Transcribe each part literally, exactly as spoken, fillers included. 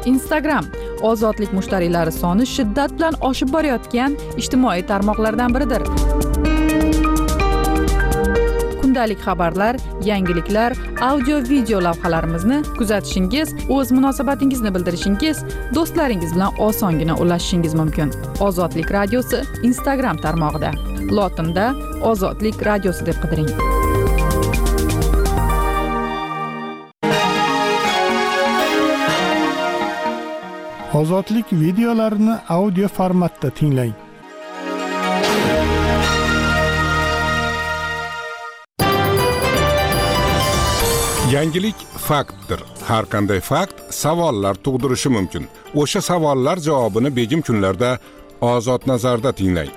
Instagram ozodlik mushtariylari soni shiddat bilan oshib borayotgan ijtimoiy tarmoqlardan biridir. Kundalik xabarlar, yangiliklar, audio-video lavhalarimizni kuzatishingiz, o'z munosabatingizni bildirishingiz, do'stlaringiz bilan osongina ulashishingiz mumkin. Ozodlik radiosi Instagram tarmog'ida. Lotinda Ozodlik radiosi deb qidiring. Ozodlik videolarini audio formatda tinglang. Yangilik faktdir. Har qanday fakt savollar tug'dirishi mumkin. O'sha savollar javobini begim kunlarda Ozod nazarda tinglang.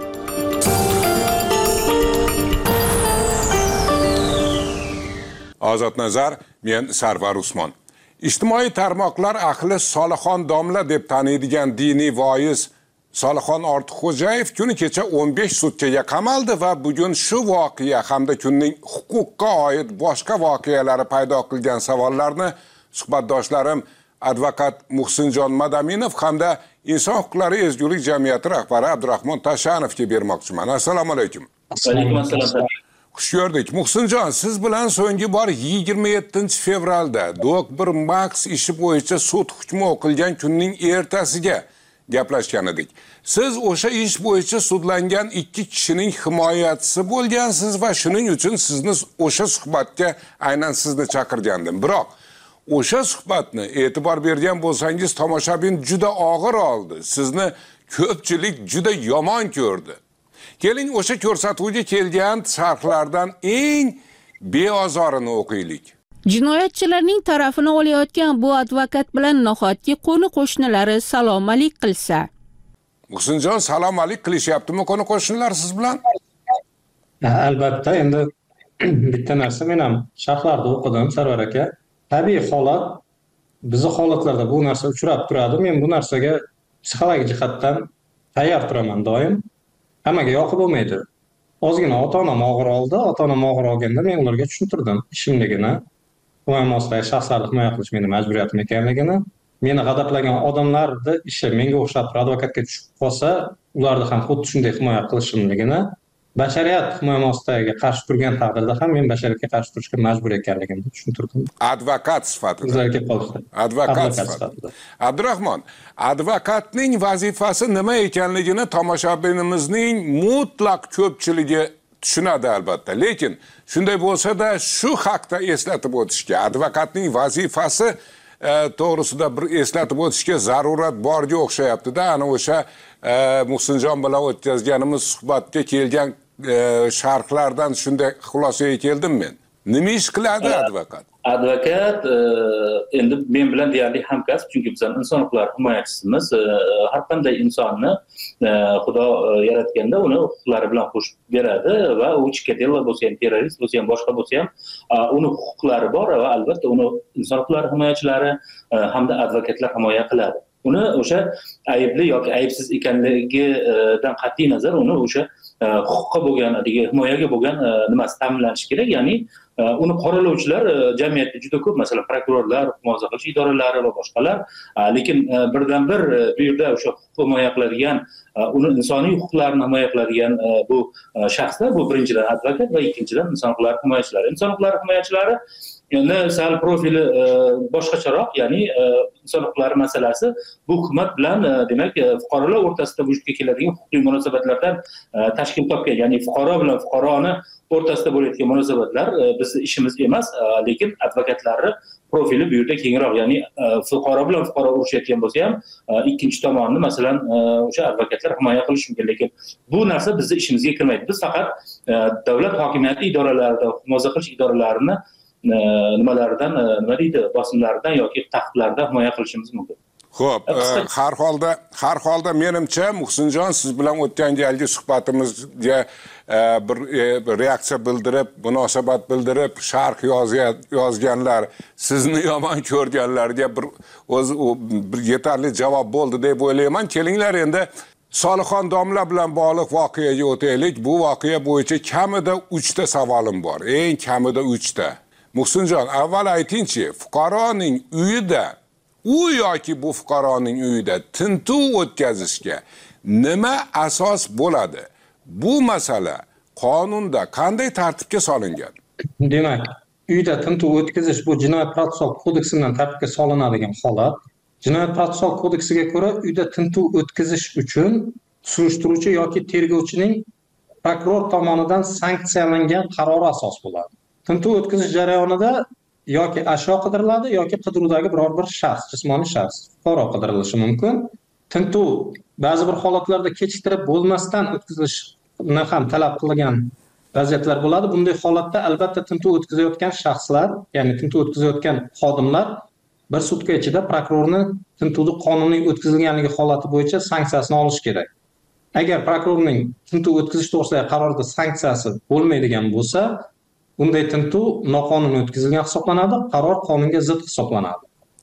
Ozod nazar, men Sarvar Usmon. Ijtimoiy tarmoqlar ahli Solixon domla deb taniydigan diniy voiz Solixon Ortiqxo'jayev kuni kecha o'n besh sutkaga qamaldi va bugun shu voqea hamda kunning huquqqa oid boshqa voqealari paydo qilgan savollarni suhbatdoshlarim advokat Muhsinjon Madaminov hamda Inson huquqlari ezgulik jamiyati rahbari Abdurahmon Tashanovga bermoqchiman. Assalomu alaykum. Alaykum assalom. Xush ko'rdik. Muhsinjon, siz bilan so'nggi bor yigirma yettinchi fevralda Do'q bir Max ishi bo'yicha sud hukmi o'qilgan kunning ertasiga gaplashgan edik. Siz o'sha ish bo'yicha sudlangan ikki kishining himoyachisi bo'lgansiz va shuning uchun sizni o'sha suhbatga aynan sizni chaqirgandim. Biroq o'sha suhbatni e'tibor bergan bo'lsangiz, tomoshabin juda og'ir oldi. Sizni ko'pchilik juda yomon ko'rdi. Keling o'sha ko'rsatuvga kelgan sharhlardan eng beozorini o'qiylik. Jinoyatchilarning tarafini olayotgan bu advokat bilan nahotki qo'ni-qo'shnilari salom-alik qilsa? Muhsinjon, salom-alik qilishyaptimi qo'ni-qo'shnilar siz bilan? Albatta, endi bitta narsa men ham sharhlarda o'qidim, Sarvar aka. Tabiiy holat, bizning holatlarda bu narsa uchrab turadi. Men bu narsaga psixologik jihatdan tayyor turaman doim. Hammaga yoqib bo'lmaydi. Ozgina ota-onam og'ir oldi, ota-onam og'ir olganda men ularga tushuntirdim ishimligini, himoyasidagi shaxslarni himoya qilish meni majburiyatim ekanligini, meni g'adablagan odamlarni ishi menga o'xshab advokatga tushib qolsa, ularni ham xuddi shunday himoya qilishimligini, bashariyat himoyasiga qarshi turgan taqdirda ham men bashariyatga qarshi turishga majbur ekanligimni tushuntirdim. Advokat sifatida. Sizlarga qoldi. Advokat sifatida. Abdurahmon, advokatning vazifasi nima ekanligini tomoshabinimizning mutlaq ko'pchiligi tushunadi albatta. Lekin shunday bo'lsa-da shu haqda eslatib o'tishga, advokatning vazifasi e, to'g'risida bir eslatib o'tishga zarurat borga o'xshayapti-da. Ana o'sha e, Muhsinjon bilan o'tkazganimiz suhbatga kelgan e, sharhlardan shunday xulosaga keldim men. Nima ish qiladi advokat? Advokat endi men bilan deyarli hamkasb, chunki biz ham inson huquqlari himoyachisimiz. Har qanday insonni Xudo yaratganda uni huquqlari bilan qo'shib beradi va u chikatel bo'lsa ham, terrorist bo'lsa ham, boshqa bo'lsa ham uni huquqlari bor va albatta uni inson huquqlari himoyachilari hamda advokatlar himoya qiladi. Uni o'sha aybli yoki aybsiz ekanligidan qat'iy nazar uni o'sha huquqqa bo'lgan, himoyaga bo'lgan nimasi ta'minlanishi kerak. Ya'ni uni qoralovchilar jamiyatda juda ko'p, masalan, prokurorlar, muhofaza qilish idoralari va boshqalar, lekin birdan bir bu yerda o'sha huquqni himoya qiladigan, uni insoniy huquqlarini himoya qiladigan bu shaxslar, bu birinchidan advokat va ikkinchidan inson huquqlari himoyachilari. Inson huquqlari himoyachilari endi sal profili boshqacharoq, ya'ni inson huquqlari masalasi bu hukumat bilan, demak, fuqarolar o'rtasida vujudga keladigan huquqiy munosabatlardan tashkil topgan, ya'ni fuqaro bilan fuqaroni o'rtasida bo'layotgan munosabatlar bizning ishimiz emas, lekin advokatlarning profili bu yerda kengroq, ya'ni fuqaro bilan fuqaro urushayotgan bo'lsa ham ikkinchi tomonni, masalan, o'sha advokatlar himoya qilish mumkin, lekin bu narsa bizning ishimizga kirmaydi. Biz faqat davlat hokimiyati idoralarida, himoya qilish idoralarini nimalaridan, nima deydi, bosimlaridan yoki taqiqlardan himoya qilishimiz mumkin. Xo'p, har holda, har holda menimcha Muhsinjon siz bilan o'tgan galgi suhbatimizga bir reaksiya bildirib, munosabat bildirib, sharh yozganlar, sizni yomon ko'rganlarga bir o'zi bir yetarli javob bo'ldi deb o'ylayman. Kelinglar endi Solixon domla bilan bog'liq voqeaga o'taylik. Bu voqea bo'yicha kamida uchta savolim bor. Eng kamida uchta. Muhsinjon, avval aytingchi, fuqaroning uyida u yoki bu fuqaroning uyida tintuv o'tkazishga nima asos bo'ladi? Bu masala qonunda qanday tartibga solingan? Demak, uyda tintuv o'tkazish bu Jinoyat protsessual kodeksidan tartibga solinadigan holat. Jinoyat protsessual kodeksiga ko'ra uyda tintuv o'tkazish uchun surishtiruvchi yoki tergovchining prokuror tomonidan sanksiyalangan qarori asos bo'ladi. Tintuv o'tkazish jarayonida yoki ashyo qidiriladi yoki qidiruvdagi biror bir shaxs, jismoniy shaxs, fuqaro qidirilishi mumkin. Tintuv ba'zi bir holatlarda kechiktirib bo'lmasdan o'tkazilishni ham talab qilgan vaziyatlar bo'ladi. Bunday holatda albatta tintuv o'tkazayotgan shaxslar, ya'ni tintuv o'tkazayotgan xodimlar bir sutka ichida prokurorni tintuvni qonuniy o'tkazilganligi holati bo'yicha sanksiyasini olish kerak. Agar prokurorning tintuv o'tkazish to'g'risidagi qarorida sanksiyasi bo'lmaydigan bo'lsa, unday tintuv noqonuniy o'tkazilgan hisoblanadi, qaror qonunga zid hisoblanadi.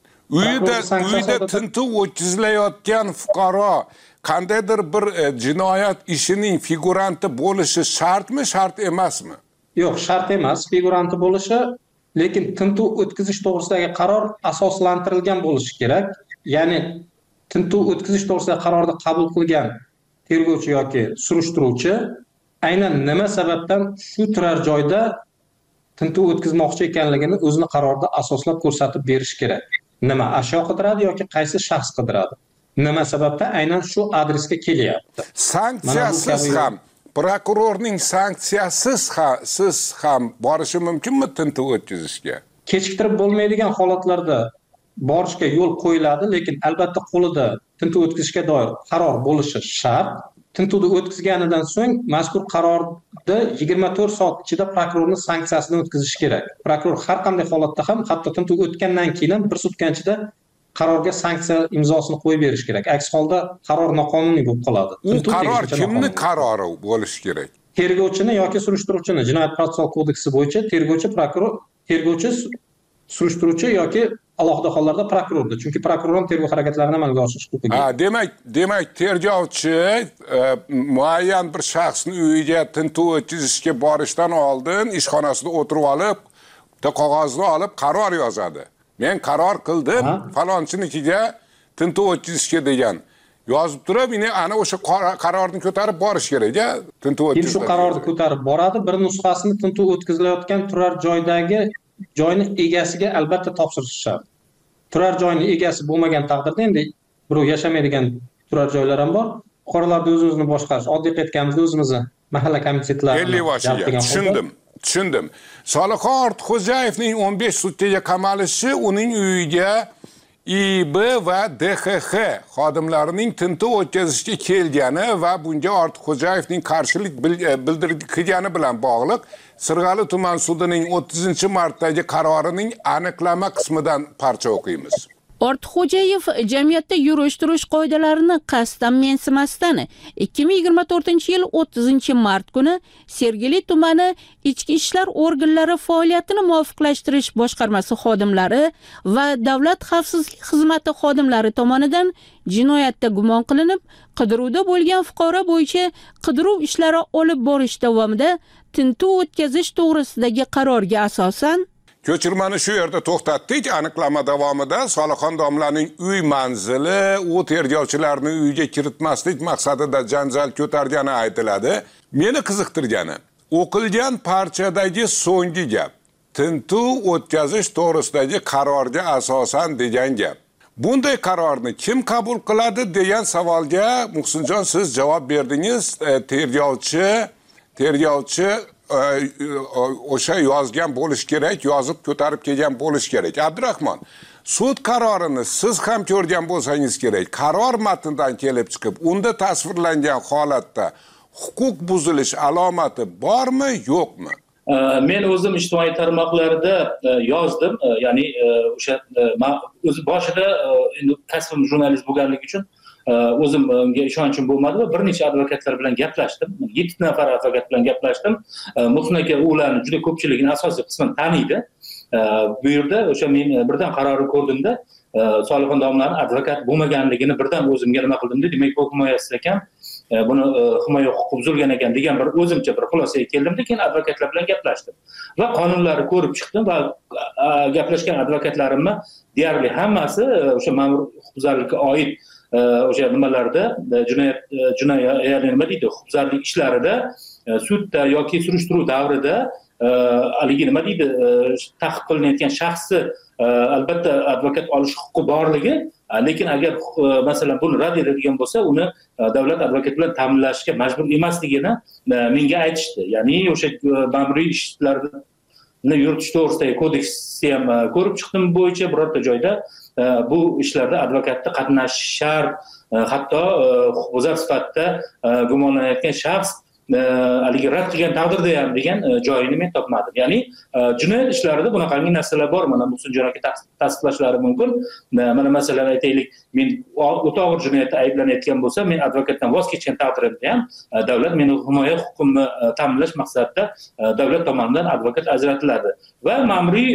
Uyda uyda tintuv o'tkazilayotgan fuqaro qandaydir bir jinoyat ishining figuranti bo'lishi shartmi, shart emasmi? Yo'q, shart emas, figuranti bo'lishi, lekin tintuv o'tkazish to'g'risidagi qaror asoslantirilgan bo'lishi kerak. Ya'ni tintuv o'tkazish to'g'risidagi qarorni qabul qilgan tergovchi yoki surishtiruvchi aynan nima sababdan shu turar joyda tintuv o'tkazmoqchi ekanligini o'zini qarorda asoslab ko'rsatib berish kerak. Nima ashyo qidiradi yoki qaysi shaxs qidiradi? Nima sababdan aynan shu adresga kelyapti? Sanksiyasiz ham, prokurorning sanksiyasiz ham siz ham borishi mumkinmi tintuv o'tkazishga? Kechiktirib bo'lmaydigan holatlarda borishga yo'l qo'yiladi, lekin albatta qo'lida tintuv o'tkazishga doir qaror bo'lishi shart. Tintuvni o'tkazganidan so'ng mazkur qarorda yigirma to'rt soat ichida prokurorning sanksiyasini o'tkazish kerak. Prokuror har qanday holatda ham, hatto tintuv o'tgandan keyin ham bir sutka ichida qarorga sanksiya imzosini qo'yib berish kerak. Aks holda qaror noqonuniy bo'lib qoladi. U qaror kimning qarori bo'lishi kerak? Tergovchini yoki surishtiruvchini. Jinoyat protsessual kodeksi bo'yicha tergovchi, prokuror, tergovchi, surishtiruvchi yoki alohida hollarda prokurorda. Chunki prokuror tergov harakatlarini amalga oshirish huquqiga. Ha, demak, demak tergovchi e, muayyan bir shaxsning uyiga tintuv o'tkazishga borishdan oldin ishxonasida o'tirib olib, bitta qog'ozni olib qaror yozadi. Men qaror qildim, falonchinikiga tintuv o'tkazishga degan. Yozib turib, yine ana o'sha qarorni ko'tarib borish kerak-a? Tintuv o'tkazishga. Shu qarorni ko'tarib boradi, bir nusxasini tintuv o'tkazilayotgan turar joydagi joyni egasiga albatta topshirish shart. Turar joyning egasi bo'lmagan taqdirda endi birov yashamaydigan turar joylar ham bor. Fuqarolarni o'z-o'zini boshqarish, oddiy aytganimizda o'zimizni mahalla komitetlarini tushundim. Tushundim. Soliqxon Ortiqxo'jayevning o'n besh sutkaga qamalishi uning uyiga I B va D X X xodimlarining tintuv o'tkazishga kelgani va bunga Ortiqxo'jayevning qarshilik bildirgani bilan bog'liq. Sirg'ali tuman sudining o'ttizinchi martdagi qarorining aniqlama qismidan parcha o'qiymiz. Ortiqxo'jayev jamiyatda yurish-turish qoidalarini qasddan mensimasdan ikki ming yigirma to'rtinchi yil o'ttizinchi mart kuni Sergeli tumani ichki ishlar organlari faoliyatini muvofiqlashtirish boshqarmasi xodimlari va davlat xavfsizlik xizmati xodimlari tomonidan jinoyatda gumon qilinib, qidiruvda bo'lgan fuqaro bo'yicha qidiruv ishlari olib borish davomida tintuv o'tkazish to'g'risidagi qarorga asosan Ko'chirmani shu yerda to'xtatdik. Aniqlama davomida Soliqxon domlaning uy manzili u tergovchilarni uyiga kiritmaslik maqsadida janjal ko'targani aytiladi. Meni qiziqtirgani, o'qilgan parchadagi so'nggi gap tintuv o'tkazish to'g'risidagi qarorga asosan degan gap. Bunday qarorni kim qabul qiladi degan savolga Muhsinjon siz javob berdingiz. Tergovchi, tergovchi o'sha yozgan bo'lish kerak, yozib ko'tarib kelgan bo'lish kerak. Abdurahmon, sud qarorini siz ham ko'rgan bo'lsangiz kerak. Qaror matnidan kelib chiqib, unda tasvirlangan holatda huquq buzilish alomati bormi, yo'qmi? Men o'zim ijtimoiy tarmoqlarda yozdim, ya'ni o'sha o'zi boshida endi kasbim jurnalist bo'lganligi uchun o'zimga ishonchim bo'lmadi va bir necha advokatlar bilan gaplashdim. yetti nafar advokat bilan gaplashdim. Muhsin aka ularni juda ko'pchiligini asosiy qismini taniydi. Bu yerda o'sha men birdan qarorni ko'rdimda, Soliqxon domlaning advokat bo'lmaganligini birdan o'zimga nima qildimda, demak bu himoyasida ekan, buni himoya huquqi buzilgan ekan degan bir o'zimcha bir xulosaga keldim-da, keyin advokatlar bilan gaplashdim va qonunlarni ko'rib chiqdim va gaplashgan advokatlarimni deyarli hammasi o'sha ma'mur huquqbuzarlikka oid o'sha nimalarda jinoyat jinoyat ya'ni nima deydi huquqbuzarlik ishlarida sudda yoki surishtiruv davrida haligi nima deydi ta'qib qilinayotgan shaxsni albatta advokat olish huquqi borligi, lekin agar masalan buni rad etadigan bo'lsa, uni davlat advokat bilan ta'minlashga majbur emasligini menga aytishdi. Ya'ni o'sha ma'muriy ishlarni yuritish to'g'risidagi kodeksni ham ko'rib chiqdim, bo'yicha birorta joyda bu ishlarda advokatni qatnashish shart, hatto huquqbuzar sifatida gumonlanayotgan shaxs haligi rad qilgan taqdirda ham degan joyini men topmadim. Ya'ni jinoyat ishlarida bunaqangi narsalar bor. Mana Muhsinjon aka tasdiqlashlari mumkin. Mana masalan aytaylik, men o'ta og'ir jinoyatda ayblanayotgan bo'lsa, men advokatdan voz kechgan taqdirimda ham davlat meni himoya huquqimni ta'minlash maqsadida davlat tomonidan advokat ajratiladi. Va ma'muriy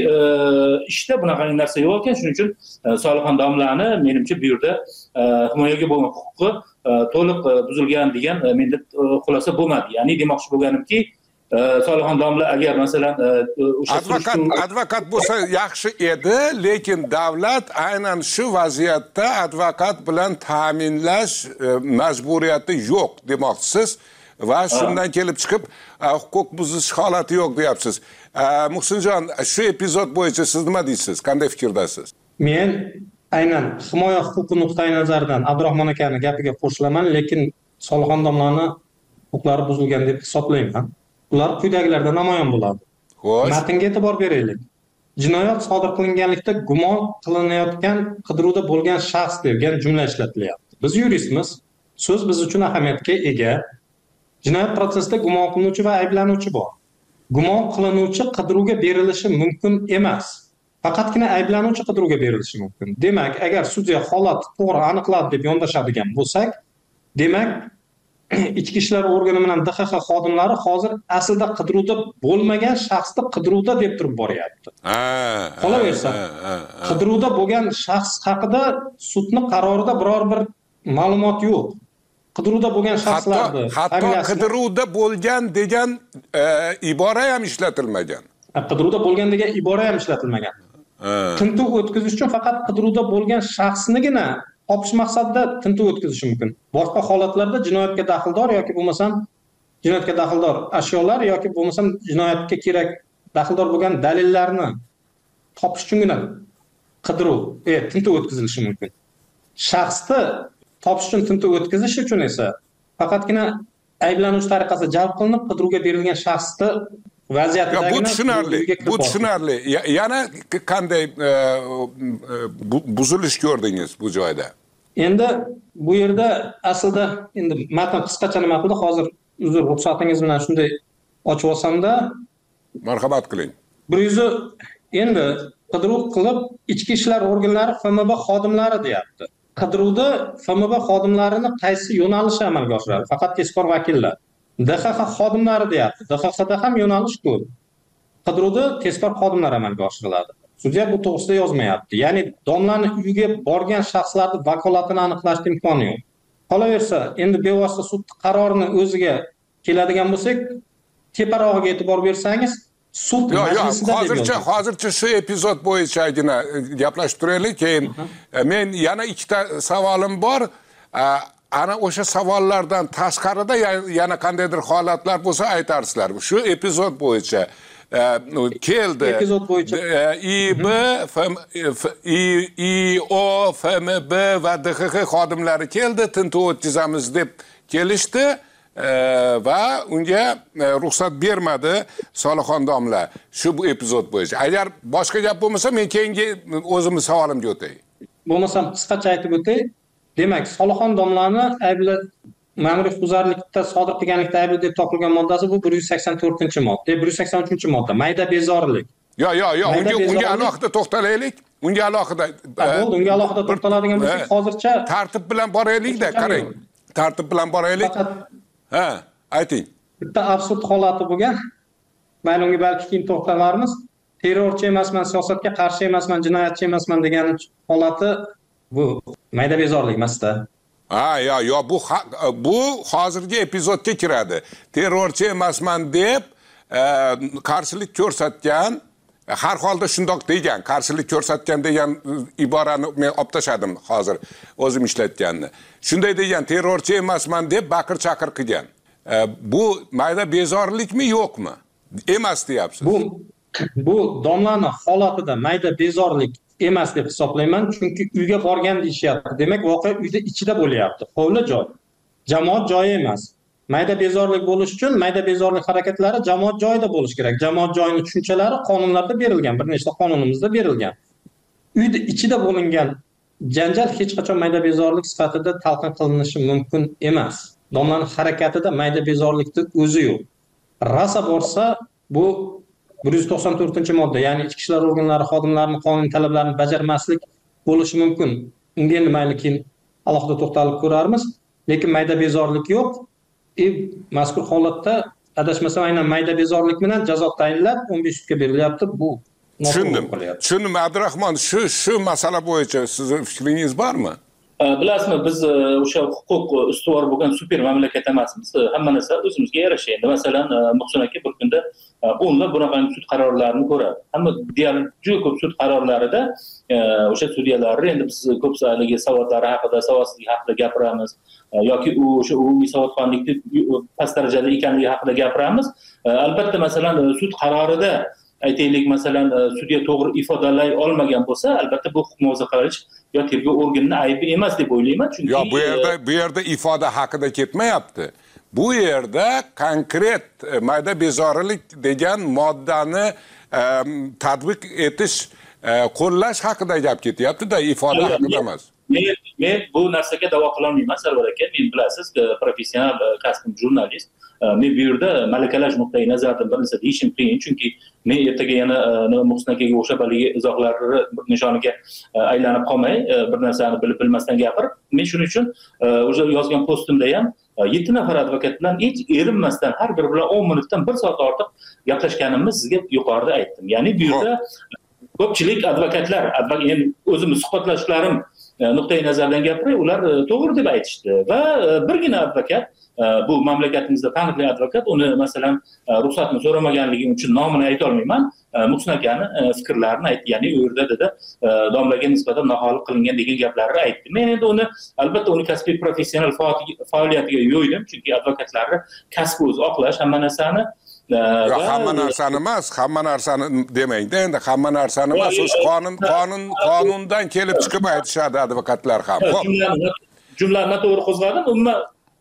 ishda bunaqangi narsa yo'q ekan. Shuning uchun Solixon domlani menimcha bu yerda himoyaga bo'lgan huquqi to'liq buzilgan degan menda xulosa bo'lmadi. Ya'ni demoqchi bo'lganimki, Solixon domla agar masalan o'sha advokat advokat bo'lsa yaxshi edi, lekin davlat aynan shu vaziyatda advokat bilan ta'minlash majburiyati yo'q demoqchisiz va shundan kelib chiqib huquq buzish holati yo'q deyapsiz. Muhsinjon, shu epizod bo'yicha siz nima deysiz? Qanday fikrdasiz? Men aynan himoya huquqi nuqtai nazaridan Abdurahmon akani gapiga qo'shilaman, lekin Solixon domlani huquqlari buzilgan deb hisoblayman. Ular quyidagilarda namoyon bo'ladi. Xo'sh. Matnga e'tibor beraylik. Jinoyat sodir qilinganlikda gumon qilinayotgan qidiruvda bo'lgan shaxs degan jumla ishlatilyapti. Biz yuristmiz. So'z biz uchun ahamiyatga ega. Jinoyat prosesida gumon qilinuvchi va ayblanuvchi bor. Gumon qilinuvchi qidiruvga berilishi mumkin emas. Faqatgina ayblanuvchi qidiruvga berilishi mumkin. Demak, agar sudya holat to'g'ri aniqladi deb yondashadigan bo'lsak, demak, ichki ishlar organi bilan D X X xodimlari hozir aslida qidiruvda bo'lmagan shaxsni qidiruvda deb turib boryapti. Qolaversa, qidiruvda bo'lgan shaxs haqida sudning qarorida biror bir ma'lumot yo'q. Qidiruvda bo'lgan shaxslarni hatto qidiruvda bo'lgan degan ibora ham ishlatilmagan. Qidiruvda bo'lgan degan ibora ham ishlatilmagan. Tintuv o'tkazish uchun faqat qidiruvda bo'lgan shaxsnigina topish maqsadida tintuv o'tkazish mumkin. Boshqa holatlarda jinoyatga daxldor yoki bo'lmasam jinoyatga daxldor ashyolar yoki bo'lmasam jinoyatga kerak daxldor bo'lgan dalillarni topish uchungina qidiruv, e, tintuv o'tkazilishi mumkin. Shaxsni topish uchun tintuv o'tkazish uchun esa faqatgina ayblanuvchi tariqasida jalb qilinib qidiruvga berilgan shaxsni vaziyatidagi bu tushunarli. Bu tushunarli. Yana qanday buzilish ko'rdingiz bu joyda? Endi bu yerda aslida endi matn qisqacha nima qildi, hozir uzr ruxsatingiz bilan shunday ochib olsam-da, marhamat qiling. bir yuz endi qidiruv qilib ichki ishlar organlari F M B xodimlari deyapti. Qidiruvda F M B xodimlarini qaysi yo'nalishi amalga oshiradi? Faqat tezkor vakillar. D X X xodimlari deyapti. D X Xda ham yo'nalish ko'p. Qidiruvda tezkor xodimlar amalga oshiriladi. Sudya bu to'g'risida yozmayapti. Ya'ni domlani uyiga borgan shaxslarning vakolatini aniqlashning imkoni yo'q. Qolaversa, endi bevosita sud qarorini o'ziga keladigan bo'lsak, teparog'iga e'tibor bersangiz, sud majlisida hozircha hozircha shu epizod bo'yichagina gaplashib turaylik, keyin men yana ikkita savolim bor. Ana o'sha savollardan tashqarida yana qandaydir holatlar bo'lsa aytarsizlar. Shu epizod bo'yicha keldi. Epizod bo'yicha I B, I O, F M B va D X X xodimlari keldi, tintuv o'tkazamiz deb kelishdi va unga ruxsat bermadi Solixon domla shu bu epizod bo'yicha. Agar boshqa gap bo'lmasa, men keyingi o'zimning savolimga o'tay. Bo'lmasam qisqacha aytib o'tay. Demak, Solixon domlani aybli ma'muriy huquqbuzarlikda sodir qilganlikda aybli deb topilgan moddasi bu bir yuz sakson to'rtinchi modda, bir yuz sakson uchinchi modda, mayda bezorilik. Yo, yo, yo, unga unga alohida to'xtalaylik. Unga alohida bo'ldi, unga alohida to'xtaladigan bo'lsak, hozircha tartib bilan boraylik-da, qarang. Tartib bilan boraylik. Ha, ayting. Bitta absurd holati bo'lgan. Mayli unga balki keyin to'xtalarmiz. Terrorchi emasman, siyosatga qarshi emasman, jinoyatchi emasman degan holati bu mayda bezorlik emas-da. Ha, yo, yo, bu bu hozirgi epizodga kiradi. Terrorchi emasman deb e, qarshilik ko'rsatgan, har holda shundoq degan, qarshilik ko'rsatgan degan iborani men olib tashladim hozir o'zim ishlatganni. Shunday degan, terrorchi emasman deb baqir-chaqir qilgan. E, bu mayda bezorlikmi yo'qmi? Emas deyapsiz. Bu bu domlani holatida mayda bezorlik emas deb hisoblayman, chunki uyga borgan deyishyapti. Demak, voqea uyda ichida bo'lyapti. Hovli joy. Jamoat joyi emas. Mayda bezorlik bo'lish uchun mayda bezorlik harakatlari jamoat joyida bo'lish kerak. Jamoat joyining tushunchalari qonunlarda berilgan, bir nechta qonunimizda berilgan. Uyda ichida bo'lingan janjal hech qachon mayda bezorlik sifatida talqin qilinishi mumkin emas. Domlaning harakatida mayda bezorlikning o'zi yo'q. Rasa borsa bu bir yuz to'qson to'rtinchi modda, ya'ni ichki ishlar organlari xodimlarining qonuniy talablarini bajarmaslik bo'lishi mumkin. Unga endi mayli keyin alohida to'xtalib ko'rarmiz, lekin mayda bezorlik yo'q. E, mazkur holatda adashmasam aynan mayda bezorlik bilan jazo tayinlab o'n besh sutga berilyapti. Bu tushundim. Tushundim Abdurahmon, shu shu masala bo'yicha sizning fikringiz bormi? Bilasizmi, biz o'sha huquq ustuvor bo'lgan super mamlakat emasmiz. Hamma narsa o'zimizga yarasha. Endi masalan, Muhsin aka bir kunda o'nlab bunaqangi sud qarorlarini ko'radi. Hamma deyarli juda ko'p sud qarorlarida o'sha sudyalar, endi biz ko'psaligi savodlari haqida, savodsizlik haqida gapiramiz yoki o'sha umumiy savodxonlikni past darajada ekanligi haqida gapiramiz. Albatta, masalan, sud qarorida aytaylik, masalan, sudya to'g'ri ifodalay olmagan bo'lsa, albatta bu huquq muhofaza qilish yo tergov organining aybi emas deb o'ylayman, chunki yo bu yerda bu yerda ifoda haqida ketmayapti. Bu yerda konkret mayda bezorilik degan moddani e, tatbiq etish, e, qo'llash haqida gap ketyapti-da, ifoda haqida emas. Men men bu narsaga da'vo qila olmayman, Sarvar aka. Men bilasiz, professional kasbim jurnalist. Men bu yerda malakalash nuqtai nazaridan bir narsa deyishim qiyin, chunki men ertaga yana Muhsin akaga o'xshab haligi izohlari bir nishoniga aylanib qolmay, bir narsani bilib bilmasdan gapirib, men shuning uchun o'sha yozgan postimda ham yetti nafar advokat bilan hech erinmasdan har biri bilan o'n minutdan bir soat ortiq gaplashganimni sizga yuqorida aytdim. Ya'ni bu yerda ko'pchilik advokatlar, endi o'zimni suhbatlashlarim nuqtai nazardan gapiray, ular to'g'ri deb aytishdi va birgina advokat, bu mamlakatimizda taniqli advokat, uni masalan ruxsatni so'ramaganligi uchun nomini ayta olmayman, Muhsin akani fikrlarini aytdi. Ya'ni u yerda dedi, domlaga nisbatan nohaqlik qilingan degan gaplarni aytdi. Men endi uni albatta uni kasbiy professional faoliyatiga yo'ydim, chunki advokatlarni kasbi o'zi oqlash hamma narsani Yo, hamma narsani emas, hamma narsani demangda, endi hamma narsani emas, o'sha qonun qonun qonundan kelib chiqib aytishadi advokatlar ham. Xo'p. Jumlani to'g'ri qo'zg'adim, umuman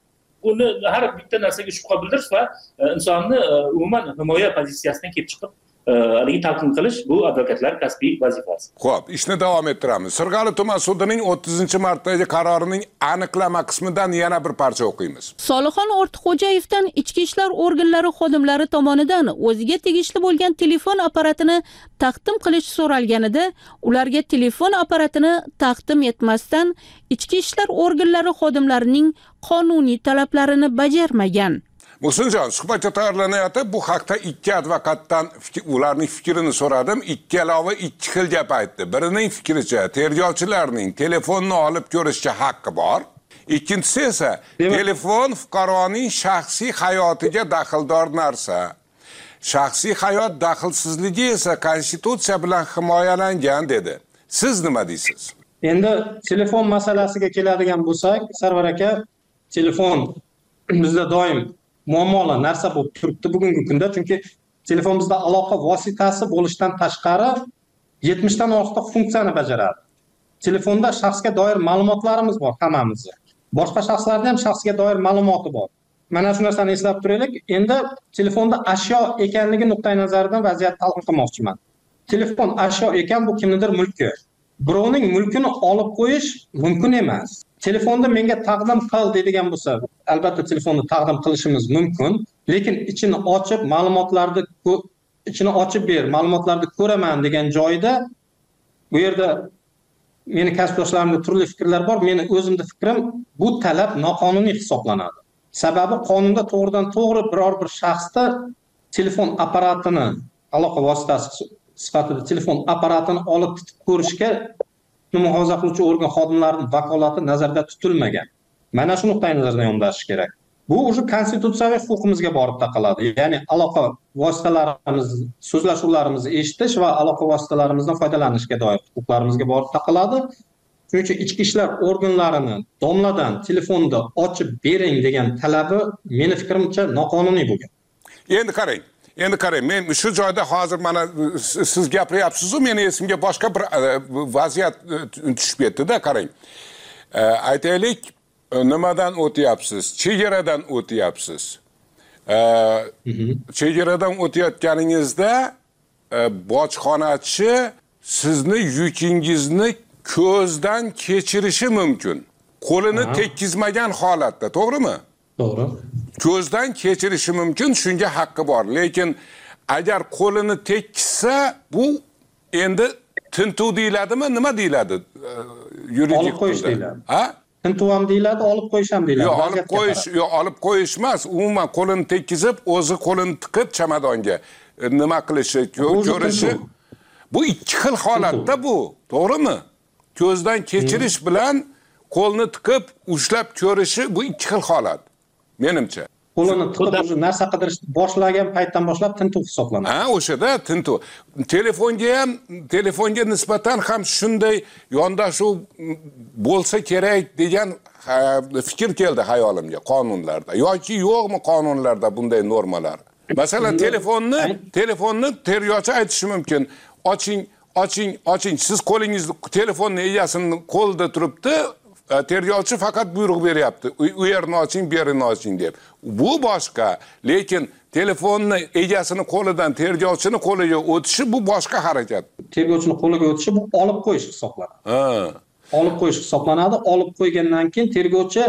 uni har bitta narsaga shubha bildirish va insonni umuman himoya pozitsiyasidan kelib chiqib haligi talqin qilish bu advokatlar kasbiy vazifasi. Xo'p, ishni davom ettiramiz. Sirg'ali tuman sudining o'ttizinchi martdagi qarorining aniqlama qismidan yana bir parcha o'qiymiz. Solixon Ortiqxo'jayevdan ichki ishlar organlari xodimlari tomonidan o'ziga tegishli bo'lgan telefon apparatini taqdim qilish so'ralganida, ularga telefon apparatini taqdim etmasdan ichki ishlar organlari xodimlarining qonuniy talablarini bajarmagan. Muhsinjon, suhbatga tayyorlanayotib bu haqda ikki advokatdan ularning fikrini so'radim. Ikkalovi ikki xil gap aytdi. Birining fikricha tergovchilarning telefonni olib ko'rishga haqqi bor. Ikkinchisi esa telefon fuqaroning shaxsiy hayotiga daxldor narsa. Shaxsiy hayot daxlsizligi esa konstitutsiya bilan himoyalangan dedi. Siz nima deysiz? Endi telefon masalasiga keladigan bo'lsak, Sarvar aka, telefon bizda doim muammoli narsa bo'lib turibdi bugungi kunda, chunki telefon bizda aloqa vositasi bo'lishdan tashqari yetmishdan ortiq funksiyani bajaradi. Telefonda shaxsga doir ma'lumotlarimiz bor hammamizning. Boshqa shaxslarda ham shaxsga doir ma'lumoti bor. Mana shu narsani eslab turaylik. Endi telefonda ashyo ekanligi nuqtai nazaridan vaziyatni talqin qilmoqchiman. Telefon ashyo ekan, bu kimnidir mulki. Birovning mulkini olib qo'yish mumkin emas. Telefonda menga taqdim qil deydigan bo'lsa, albatta telefonni taqdim qilishimiz mumkin, lekin ichini ochib, ma'lumotlarni ichini ochib ber, ma'lumotlarni ko'raman degan joyda bu yerda meni kasbdoshlarimda turli fikrlar bor. Meni o'zimning fikrim, bu talab noqonuniy hisoblanadi. Sababi qonunda to'g'ridan to'g'ri biror bir shaxsda telefon apparatini, aloqa vositasi sifatida telefon apparatini olib ko'rishga muhofaza qiluvchi organ xodimlarining vakolati nazarda tutilmagan. Mana shu nuqtai nazardan yondashish kerak. Bu o'sha konstitutsiyaviy huquqimizga borib taqaladi. Ya'ni aloqa vositalarimiz, so'zlashuvlarimizni eshitish va aloqa vositalarimizdan foydalanishga doir huquqlarimizga borib taqaladi. Shuning uchun ichki ishlar organlarini domladan telefonda ochib bering degan talabi meni fikrimcha noqonuniy bo'lgan. Endi qarang, endi qarang, men shu joyda hozir mana siz gapiryapsiz-ku, meni esimga boshqa bir vaziyat tushib ketdi-da, qarang. Aytaylik, nimadan o'tyapsiz? Chegaradan o'tyapsiz. Chegaradan o'tayotganingizda bojxonachi sizni yukingizni ko'zdan kechirishi mumkin. Qo'lini tekkizmagan holatda, to'g'rimi? To'g'ri. Ko'zdan kechirishi mumkin, shunga haqqi bor. Lekin agar qo'lini tekkizsa, bu endi tintuv deyiladimi, nima deyiladi? Yuridik olib qo'yish deyiladi. Ha? Tintuv ham deyiladi, olib qo'yish ham deyiladi. Yo'q, olib qo'yish, yo'q, olib qo'yish emas, umuman qo'lini tekkizib, o'zi qo'lini tiqib chamadonga nima qilishi, ko'rishi. Bu ikki xil holatda bu, to'g'rimi? Ko'zdan kechirish bilan qo'lni tiqib ushlab ko'rishi bu ikki xil holat, menimcha. Qo'lini tiqib o'sha narsa qidirishni boshlagan paytdan boshlab tintuv hisoblanadi. Ha, o'shada tintuv. Telefonga ham, telefonga nisbatan ham shunday yondashuv bo'lsa kerak degan fikr keldi hayolimga qonunlarda. Yoki yo'qmi qonunlarda bunday normalar? Masalan, telefonni, telefonni tergovchi aytishi mumkin. Oching, oching, oching. Siz qo'lingizni telefonni egasini qo'lida turibdi, tergovchi faqat buyruq beryapti. U yerni oching, bu yerni oching deb. Bu boshqa, lekin telefonni egasini qo'lidan tergovchini qo'liga o'tishi bu boshqa harakat. Tergovchini qo'liga o'tishi bu olib qo'yish hisoblanadi. Ha. Olib qo'yish hisoblanadi. Olib qo'ygandan keyin tergovchi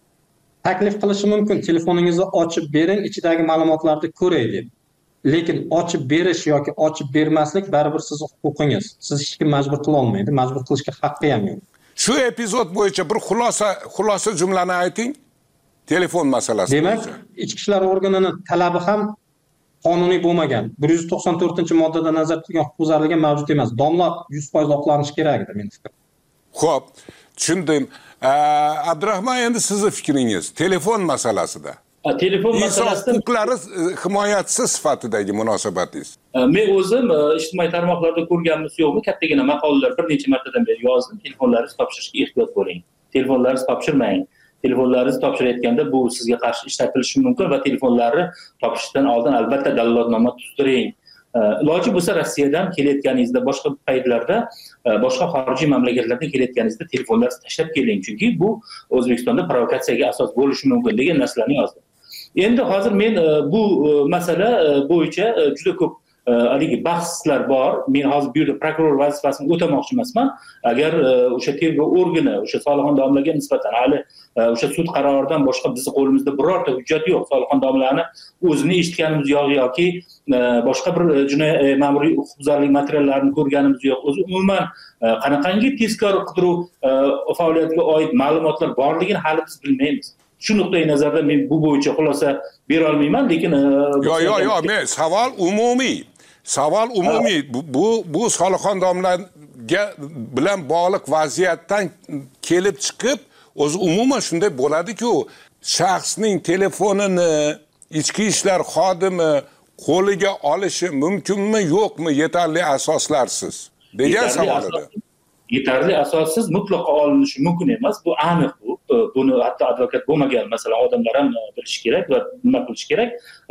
taklif qilishi mumkin. Telefoningizni ochib bering, ichidagi ma'lumotlarni ko'ray deb. Lekin ochib berish yoki ochib bermaslik baribir sizning huquqingiz. Siz hech kim majbur qila olmaydi, majbur qilishga haqqi ham yo'q. Shu epizod bo'yicha bir xulosa xulosa jumlani ayting. Telefon masalasi. Demak, ichki ishlar organining talabi ham qonuniy bo'lmagan. bir yuz to'qson to'rtinchi moddada nazarda tutilgan huquqbuzarlik mavjud emas. Domla yuz foiz oqlanishi kerak edi meni fikrim. Xo'p, tushundim. Abdurahmon, endi sizning fikringiz telefon masalasida. Telefon masalasida huquqlari himoyachisi sifatidagi munosabatingiz. Men o'zim ijtimoiy tarmoqlarda ko'rganmiz yo'qmi, kattagina maqolalar bir necha martadan beri yozdim. Telefonlaringizni topshirishga ehtiyot bo'ling. Telefonlaringizni topshirmang. Telefonlaringizni topshirayotganda bu sizga qarshi ishlatilishi mumkin va telefonlarni topshirishdan oldin albatta dalolatnoma tuzdiring. Iloji bo'lsa Rossiyadan kelayotganingizda, boshqa paytlarda boshqa xorijiy mamlakatlardan kelayotganingizda telefonlaringizni tashlab keling, chunki bu O'zbekistonda provokatsiyaga asos bo'lishi mumkin degan narsalarni yozdim. Endi hozir men bu masala bo'yicha juda ko'p haligi bahslar bor. Men hozir bu yerda prokuror vazifasini o'tamoqchi emasman. Agar o'sha tergov organi o'sha Solixon domlaga nisbatan hali o'sha sud qaroridan boshqa bizning qo'limizda birorta hujjat yo'q. Solixon domlani o'zini eshitganimiz yo'q yoki boshqa bir jinoiy ma'muriy huquqbuzarlik materiallarini ko'rganimiz yo'q. O'zi umuman qanaqangi tezkor qidiruv faoliyatiga oid ma'lumotlar borligini hali biz bilmaymiz. Shu nuqtai nazardan men bu bo'yicha xulosa bera olmayman, lekin yo'q, yo'q, yo'q, men savol umumiy. Savol umumiy. Bu bu Solixon domlaga bilan bog'liq vaziyatdan kelib chiqib, o'zi umuman shunday bo'ladi-ku, shaxsning telefonini ichki ishlar xodimi qo'liga olishi mumkinmi, yo'qmi yetarli asoslarsiz degan savol edi. Yetarli asossiz mutlaqo olinishi mumkin emas. Bu aniq bu. Buni hatto advokat bo'lmagan, masalan, odamlar ham bilish kerak va nima qilish kerak,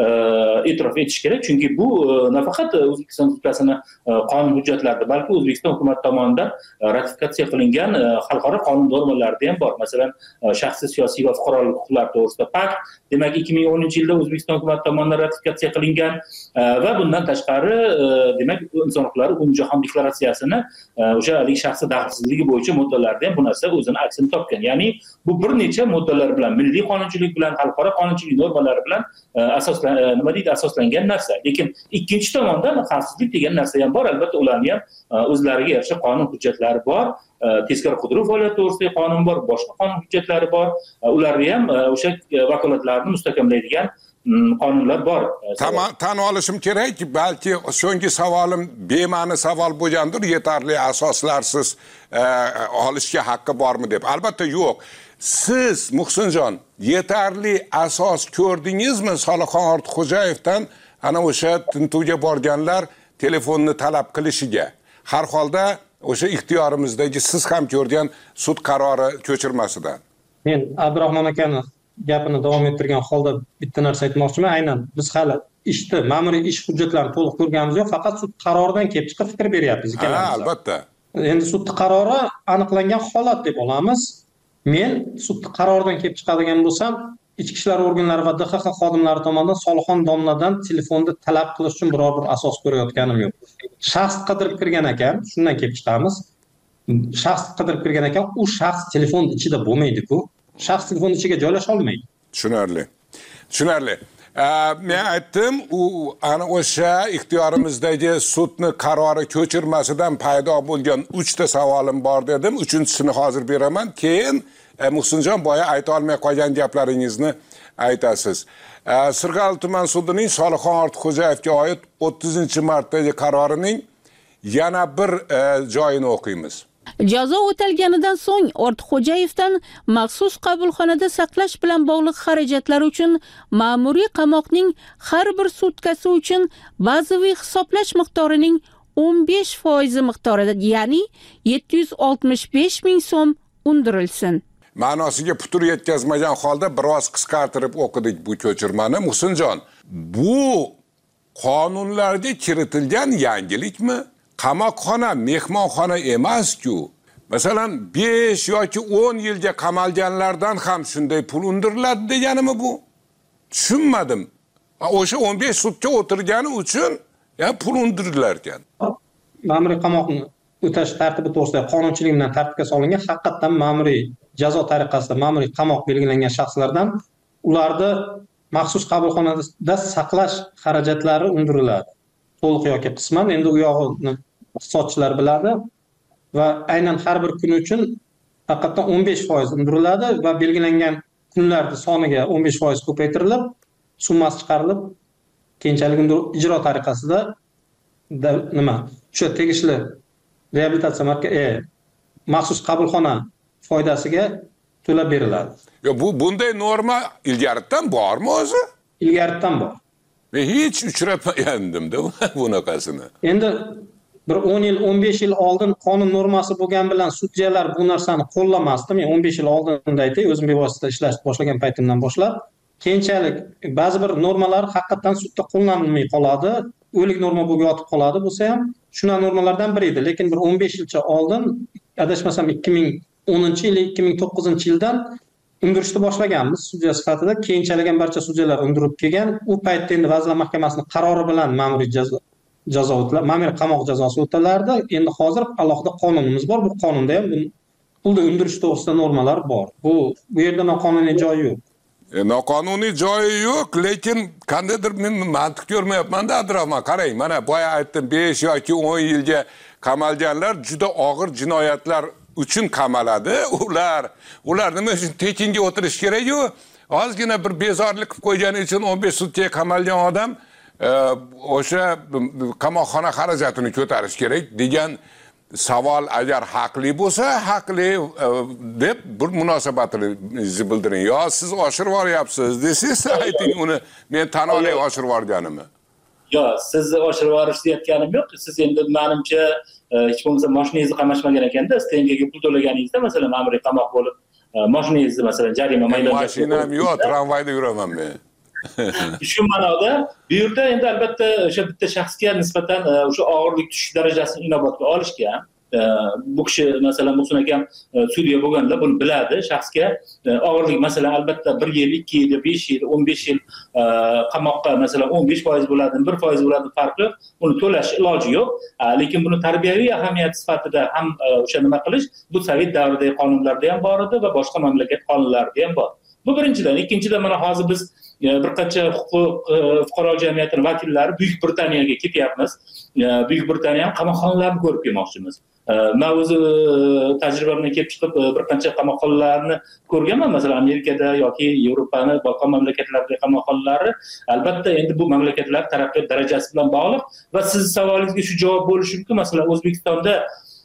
e'tirof etish kerak. Chunki bu nafaqat O'zbekiston Respublikasining qonun hujjatlarida, balki O'zbekiston hukumati tomonidan ratifikatsiya qilingan xalqaro qonun normalarida ham bor. Masalan, shaxsiy, siyosiy va fuqarolik huquqlari to'g'risida pakt, demak ikki ming o'ninchi yilda O'zbekiston hukumati tomonidan ratifikatsiya qilingan va bundan tashqari, demak, inson huquqlari umumjahon deklaratsiyasini o'sha haligi shaxsiy daxlsizligi bo'yicha moddalarida ham bu narsa o'zini aksini topgan. Ya'ni bu bir necha moddalar bilan, milliy qonunchilik bilan, xalqaro qonunchilik normalari bilan asoslan nima deydi, asoslangan narsa. Lekin ikkinchi tomondan xavfsizlik degan narsa ham bor. Albatta ularning ham o'zlariga yarasha qonun hujjatlari bor. Tezkor qidiruv faoliyati to'g'risidagi qonun bor, boshqa qonun hujjatlari bor. Ularga ham o'sha vakolatlarni mustahkamlaydigan qonunlar bor. Tan olishim kerak, balki so'nggi savolim bema'ni savol bo'lgandir, yetarli asoslarsiz olishga haqqi bormi deb. Albatta yo'q. Siz Muhsinjon yetarli asos ko'rdingizmi Solixon Ortiqxo'jayevdan ana o'sha tintuvga borganlar telefonni talab qilishiga? Har holda o'sha ixtiyorimizdagi siz ham ko'rgan sud qarori ko'chirmasidan. Men Abdurahmon akani gapini davom ettirgan holda bitta narsa aytmoqchiman. Aynan biz hali ishni, ma'muriy ish hujjatlarini to'liq ko'rganimiz yo'q, faqat sud qaroridan kelib chiqib fikr beryapmiz ikkalamiz. Ha, albatta. Endi sud qarori aniqlangan holat deb olamiz. Men sud qaroridan kelib chiqadigan bo'lsam, ichki ishlar organlari va D X X xodimlari tomonidan Solixon domladan telefonda talab qilish uchun biror bir asos ko'rayotganim yo'q. Shaxs qidirib kirgan ekan, shundan kelib chiqamiz. Shaxs qidirib kirgan ekan, u shaxs telefon ichida bo'lmaydi-ku. Shaxs telefon ichiga joylasha olmaydi. Tushunarli. Tushunarli. Men aytdim, u ana o'sha ixtiyorimizdagi sudni qarori ko'chirmasidan paydo bo'lgan uchta savolim bor dedim. Uchinchisini hozir beraman. Keyin Muhsinjon boya ayta olmay qolgan gaplaringizni aytasiz. Sirg'ali tuman sudining Solixon Ortiqxo'jayevga oid o'ttizinchi martdagi qarorining yana bir joyini o'qiymiz. Jazo o'talganidan so'ng Ortiqxo'jayevdan maxsus qabulxonada saqlash bilan bog'liq xarajatlar uchun ma'muriy qamoqning har bir sutkasi uchun bazaviy hisoblash miqdorining o'n besh foiz miqdorida, ya'ni yetti yuz oltmish besh ming so'm undirilsin. Ma'nosiga putur yetkazmagan holda biroz qisqartirib o'qidik bu ko'chirmani. Muhsinjon, bu qonunlarga kiritilgan yangilikmi? Qamoqxona mehmonxona emas-ku. Masalan, besh yoki o'n yilga qamalganlardan ham shunday pul undiriladi deganimi bu? Tushunmadim. O'sha o'n besh sutka o'tirgani uchun ya pul undirilar ekan. Ma'muriy qamoqni o'tash tartibi to'g'risida qonunchilik bilan tartibga solingan haqiqatan ma'muriy jazo tariqasida ma'muriy qamoq belgilangan shaxslardan ularni maxsus qabulxonada saqlash xarajatlari undiriladi. To'liq yoki qisman, endi u yog'ini iqtisodchilar biladi va aynan har bir kun uchun faqatdan o'n besh foiz undiriladi va belgilangan kunlarning soniga o'n besh foiz ko'paytirilib, summasi chiqarilib, keyinchalik ijro tariqasida nima? O'sha tegishli reabilitatsiya markazi maxsus qabulxona foydasiga to'lab beriladi. Yo, bu bunday norma ilgaridan bormi o'zi? Ilgaridan bor. Men hech uchratmagandim-da bunaqasini. Endi bir o'n yil, o'n besh yil oldin qonun normasi bo'lgan bilan sudyalar bu narsani qo'llamasdi. Men o'n besh yil oldinda aytay, o'zim bevosita ishlash boshlagan paytimdan boshlab, keyinchalik ba'zi bir normalar haqiqatan sudda qo'llanilmay qoladi, o'lik norma bo'lib yotib qoladi bo'lsa ham, shuna normalardan biri edi. Lekin bir o'n besh yilcha oldin, adashmasam ikki ming o'ninchi yil, ikki ming to'qqizinchi yildan undirishni boshlaganmiz sudya sifatida. Keyinchalik ham barcha sudyalar undirib kelgan. U paytda endi Vazirlar Mahkamasining qarori bilan ma'muriy jazo jazo o'tiladi, ma'muriy qamoq jazosi o'tilardi. Endi hozir alohida qonunimiz bor. Bu qonunda ham pulni undirish to'g'risida normalar bor. Bu bu yerda noqonuniy joyi yo'q. E, noqonuniy joyi yo'q, lekin qandaydir men mantiq ko'rmayapman-da, Abdurahmon. Qarang, mana boya aytdim, besh yoki o'n yilga qamalganlar juda og'ir jinoyatlar uchun qamaladi. Ular ular nima uchun tekinga o'tirish kerak-ku? Ozgina bir bezorlik qilib qo'ygani uchun o'n besh sutkaga qamalgan odam o'sha qamoqxona xarajatini ko'tarish kerak degan savol agar haqli bo'lsa, haqli deb bir munosabatingizni bildiring. Yo siz oshirib yuboryapsiz desangiz, ayting uni, men tan olay oshirib yuborganimni. Yo, siz oshirib yuborish deyotganim yo'q. Siz endi menimcha hech bo'lmasa mashinangizni qamashmagan ekanda, stengaga pul to'laganingizda, masalan, ma'muriy qamoq bo'lib, mashinangizni masalan jarima maydoniga mashinam yo'q, tramvayda yuraman men. Shu ma'noda bu yerda endi albatta o'sha bitta shaxsga nisbatan o'sha og'irlik tushish darajasini inobatga olishga, bu kishi masalan Muhsin akam sudya bo'lganda buni biladi. Shaxsga og'irlik masalan albatta bir yil, ikki yil, besh yil, o'n besh yil qamoqqa masalan o'n besh foiz bo'ladi, bir foiz bo'ladi farqi, uni to'lash iloji yo'q. Lekin buni tarbiyaviy ahamiyat sifatida ham o'sha nima qilish bu Sovet davridagi qonunlarda ham bor edi va boshqa mamlakat qonunlarida ham bor. Bu birinchidan. Ikkinchidan, mana hozir biz bir qancha huquq fuqaro jamiyatining vakillari Buyuk Britaniyaga ketyapmiz. Buyuk Britaniya ham qamoqxonalarni ko'rib kelmoqchimiz. Men o'zi tajribamdan kelib chiqib bir qancha qamoqxonalarni ko'rganman, masalan Amerikada yoki Yevropani boshqa mamlakatlardagi qamoqxonalari. Albatta endi bu mamlakatlar taraqqiyot darajasi bilan bog'liq va siz savolingizga shu javob bo'lishi mumkin. Masalan O'zbekistonda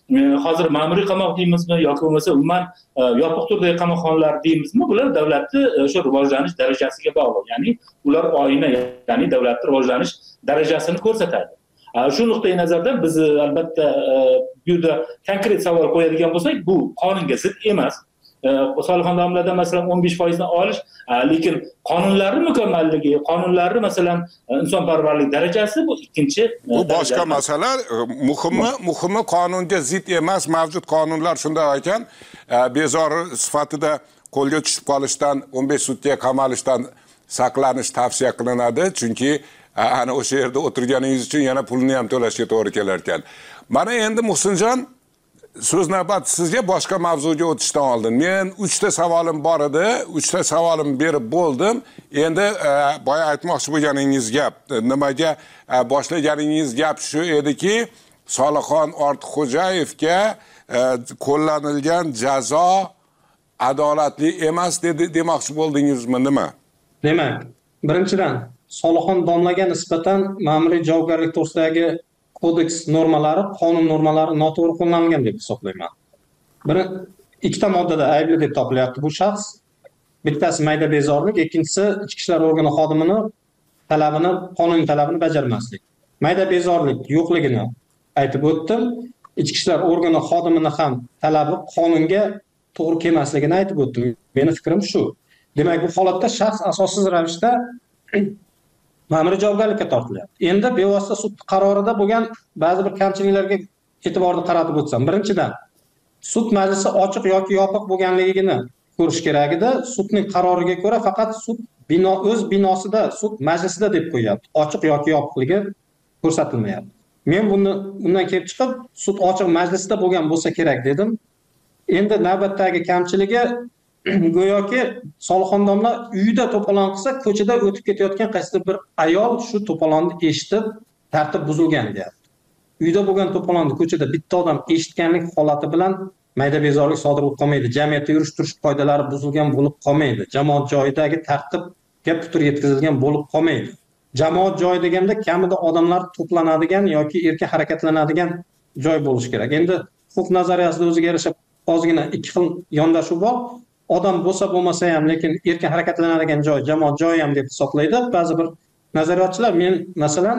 hozir ma'muriy qamoq deymizmi yoki bo'lmasa umuman yopiq turdagi qamoqxonalar deymizmi, bular davlatni o'sha rivojlanish darajasiga bog'liq. Ya'ni ular oyna, ya'ni davlatning rivojlanish darajasini ko'rsatadi. Shu nuqtai nazardan biz albatta bu yerda konkret savol qo'yadigan bo'lsak, bu qonunga zid emas. Soliqxona domladan masalan o'n besh foiz dan olish, lekin qonunlarning mukammalligi, qonunlarning masalan insonparvarlik darajasi bu ikkinchi. Bu boshqa masala. Muhimi, muhimi qonunga zid emas. Mavjud qonunlar shunday ekan, bezori sifatida qo'lga tushib qolishdan, o'n besh sutkaga qamalishdan saqlanish tavsiya qilinadi, chunki ana o'sha yerda o'tirganingiz uchun yana pulni ham to'lashga to'g'ri kelar ekan. Mana endi Muhsinjon, so'z navbati sizga. Boshqa mavzuga o'tishdan oldin men uchta savolim bor edi, uchta savolim berib bo'ldim. Endi boya aytmoqchi bo'lganingiz gap, nimaga boshlaganingiz gap shu ediki, Soliqxon Ortiqxo'jayevga qo'llanilgan jazo adolatli emas dedi demoqchi bo'ldingizmi, nima? Demak, birinchidan Soliqxon domlaga nisbatan ma'muriy javobgarlik to'g'risidagi kodeks normalari, qonun normalari noto'g'ri qo'llanilgan deb hisoblayman. Bir ikkita moddada aybli deb topilyapti bu shaxs. Bittasi mayda bezorlik, ikkinchisi ichki ishlar organi xodimini talabini, qonuniy talabini bajarmaslik. Mayda bezorlik yo'qligini aytib o'tdim. Ichki ishlar organi xodimini ham talabi qonunga to'g'ri kelmasligini aytib o'tdim. Meni fikrim shu. Demak, bu holatda shaxs asossiz ravishda ma'muriy javobgarlikka tortilyapti. Endi bevosita sud qarorida bo'lgan ba'zi bir kamchiliklarga e'tiborni qaratib o'tsam, birinchidan sud majlisi ochiq yoki yopiq bo'lganligini ko'rish kerak edi. Sudning qaroriga ko'ra faqat sud bino o'z binosida, sud majlisida deb qo'yapti. Ochiq yoki yopiqligi ko'rsatilmayapti. Men buni undan kelib chiqib sud ochiq majlisida bo'lgan bo'lsa kerak dedim. Endi navbatdagi kamchiligi go'yoki Soliqxon domla uyida to'polon qilsa, ko'chada o'tib ketayotgan qaysidir bir ayol shu to'polonni eshitib tartib buzilgan deyapti. Uyda bo'lgan to'polonni ko'chada bitta odam eshitganlik holati bilan mayda bezorlik sodir bo'lib qolmaydi. Jamiyatda yurish turish qoidalari buzilgan bo'lib qolmaydi. Jamoat joyidagi tartibga putur yetkazilgan bo'lib qolmaydi. Jamoat joyi deganda kamida odamlar to'planadigan yoki erkin harakatlanadigan joy bo'lishi kerak. Endi huquq nazariyasida o'ziga yarasha ozgina ikki xil yondashuv bor. Odam bo'lsa bo'lmasa ham, lekin erkin harakatlanadigan joy jamoat joyi ham deb hisoblaydi. Ba'zi bir nazariyotchilar, men masalan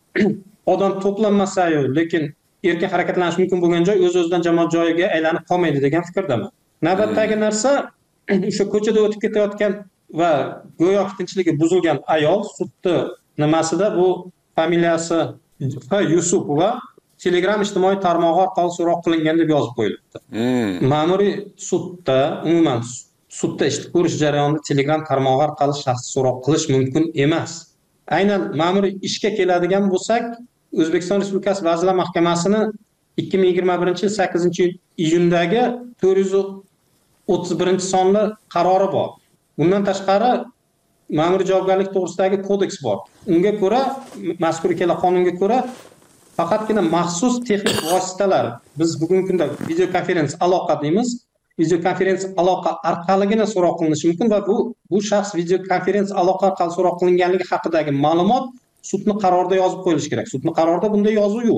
odam to'planmasa-yu, lekin erkin harakatlanish mumkin bo'lgan joy o'z-o'zidan jamoat joyiga aylanib qolmaydi degan fikrdaman. Navbatdagi narsa o'sha ko'chada o'tib ketayotgan va go'yo tinchligi buzilgan ayol sudni nimasida bu familiyasi F Yusupova Telegram ijtimoiy tarmog'i orqali so'roq qilingan deb yozib qo'yilibdi. Ma'muriy sudda, umuman sudda ish ko'rish jarayonida Telegram tarmog'i orqali shaxs so'roq qilish mumkin emas. Aynan ma'muriy ishga keladigan bo'lsak, O'zbekiston Respublikasi Vazirlar Mahkamasini ikki ming yigirma birinchi yil sakkizinchi iyundagi to'rt yuz o'ttiz birinchi sonli qarori bor. Bundan tashqari ma'muriy javobgarlik to'g'risidagi kodeks bor. Unga ko'ra, mazkur ikkala qonunga ko'ra faqatgina maxsus texnik vositalar, biz bugungi kunda video konferensiya aloqa deymiz, video konferensiya aloqa orqaligina so'roq qilinishi mumkin va bu bu shaxs video konferensiya aloqa orqali so'roq qilinganligi haqidagi ma'lumot sudning qarorida yozib qo'yilishi kerak. Sudning qarorida bunday yozuv yo'q.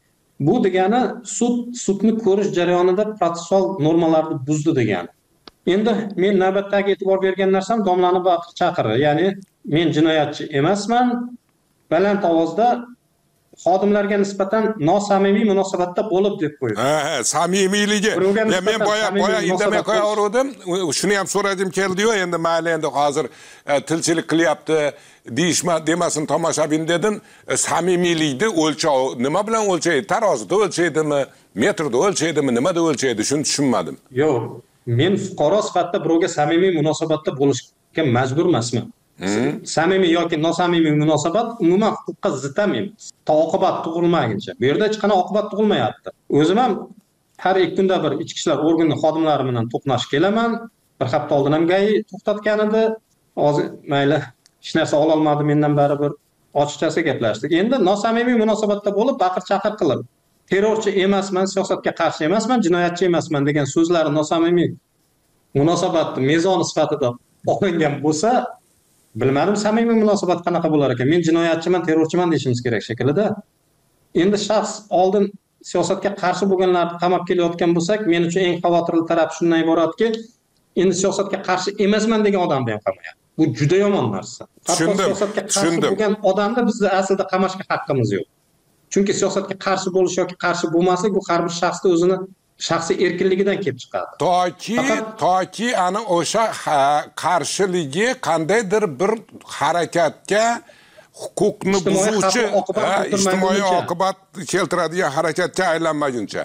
Bu degani sud sudni ko'rish jarayonida protsessual normalarni buzdi degani. Endi men navbatdagi e'tibor bergan narsam domlani baqir chaqiri, ya'ni men jinoyatchi emasman, baland ovozda xodimlarga nisbatan nosamimiy munosabatda bo'lib deb qo'ydi. Ha, ha, samimiyligi. Ya men boya boya indamay qo'yaverdim. Shuni ham so'radim keldi-yu, endi mayli endi hozir tilchilik qilyapti, deyishma demasin tomoshabin dedim. Samimiylikni o'lchovi nima bilan o'lchaydi? Tarozida o'lchaydimi, metrda o'lchaydimi, nimada o'lchaydi? Shuni tushunmadim. Yo'q, men fuqaro sifatida birovga samimiy munosabatda bo'lishga majbur emasman. Samimiy yoki nosamimiy munosabat umuman huquqqa zid emas. Oqibat tug'ilmaguncha. Bu yerda hech qanday oqibat tug'ilmayapti. O'zim ham har ikki kunda bir ichki ishlar organi xodimlari bilan to'qnash kelaman. Bir hafta oldin ham gai to'xtatgan edi. Hozir mayli hech narsa ola olmadim, mendan baribir ochiqchasi gaplashdik. Endi nosamimiy munosabatda bo'lib, baqir-chaqir qilib, terrorchi emasman, siyosatga qarshi emasman, jinoyatchi emasman degan so'zlari nosamimiy munosabatni mezoni sifatida olingan bo'lsa, bilmadim samimiy munosabat qanaqa bo'lar ekan. Men jinoyatchiman, terrorchiman deyishimiz kerak shaklida. Endi shaxs oldin siyosatga qarshi bo'lganlarni qamab kelayotgan bo'lsak, men uchun eng xavotirli taraf shundan iboratki, endi siyosatga qarshi emasman degan odamni ham qamayapti. Bu juda yomon narsa. Hatto siyosatga qarshi bo'lgan odamni bizni aslida qamashga haqqimiz yo'q. Chunki siyosatga qarshi bo'lish yoki qarshi bo'lmaslik bu har bir shaxsning o'zini shaxsiy erkinligidan kelib chiqadi. Toki toki ana o'sha qarshiligi qandaydir bir harakatga huquqni buzuvchi, ijtimoiy oqibat keltiradigan harakatga aylanmaguncha.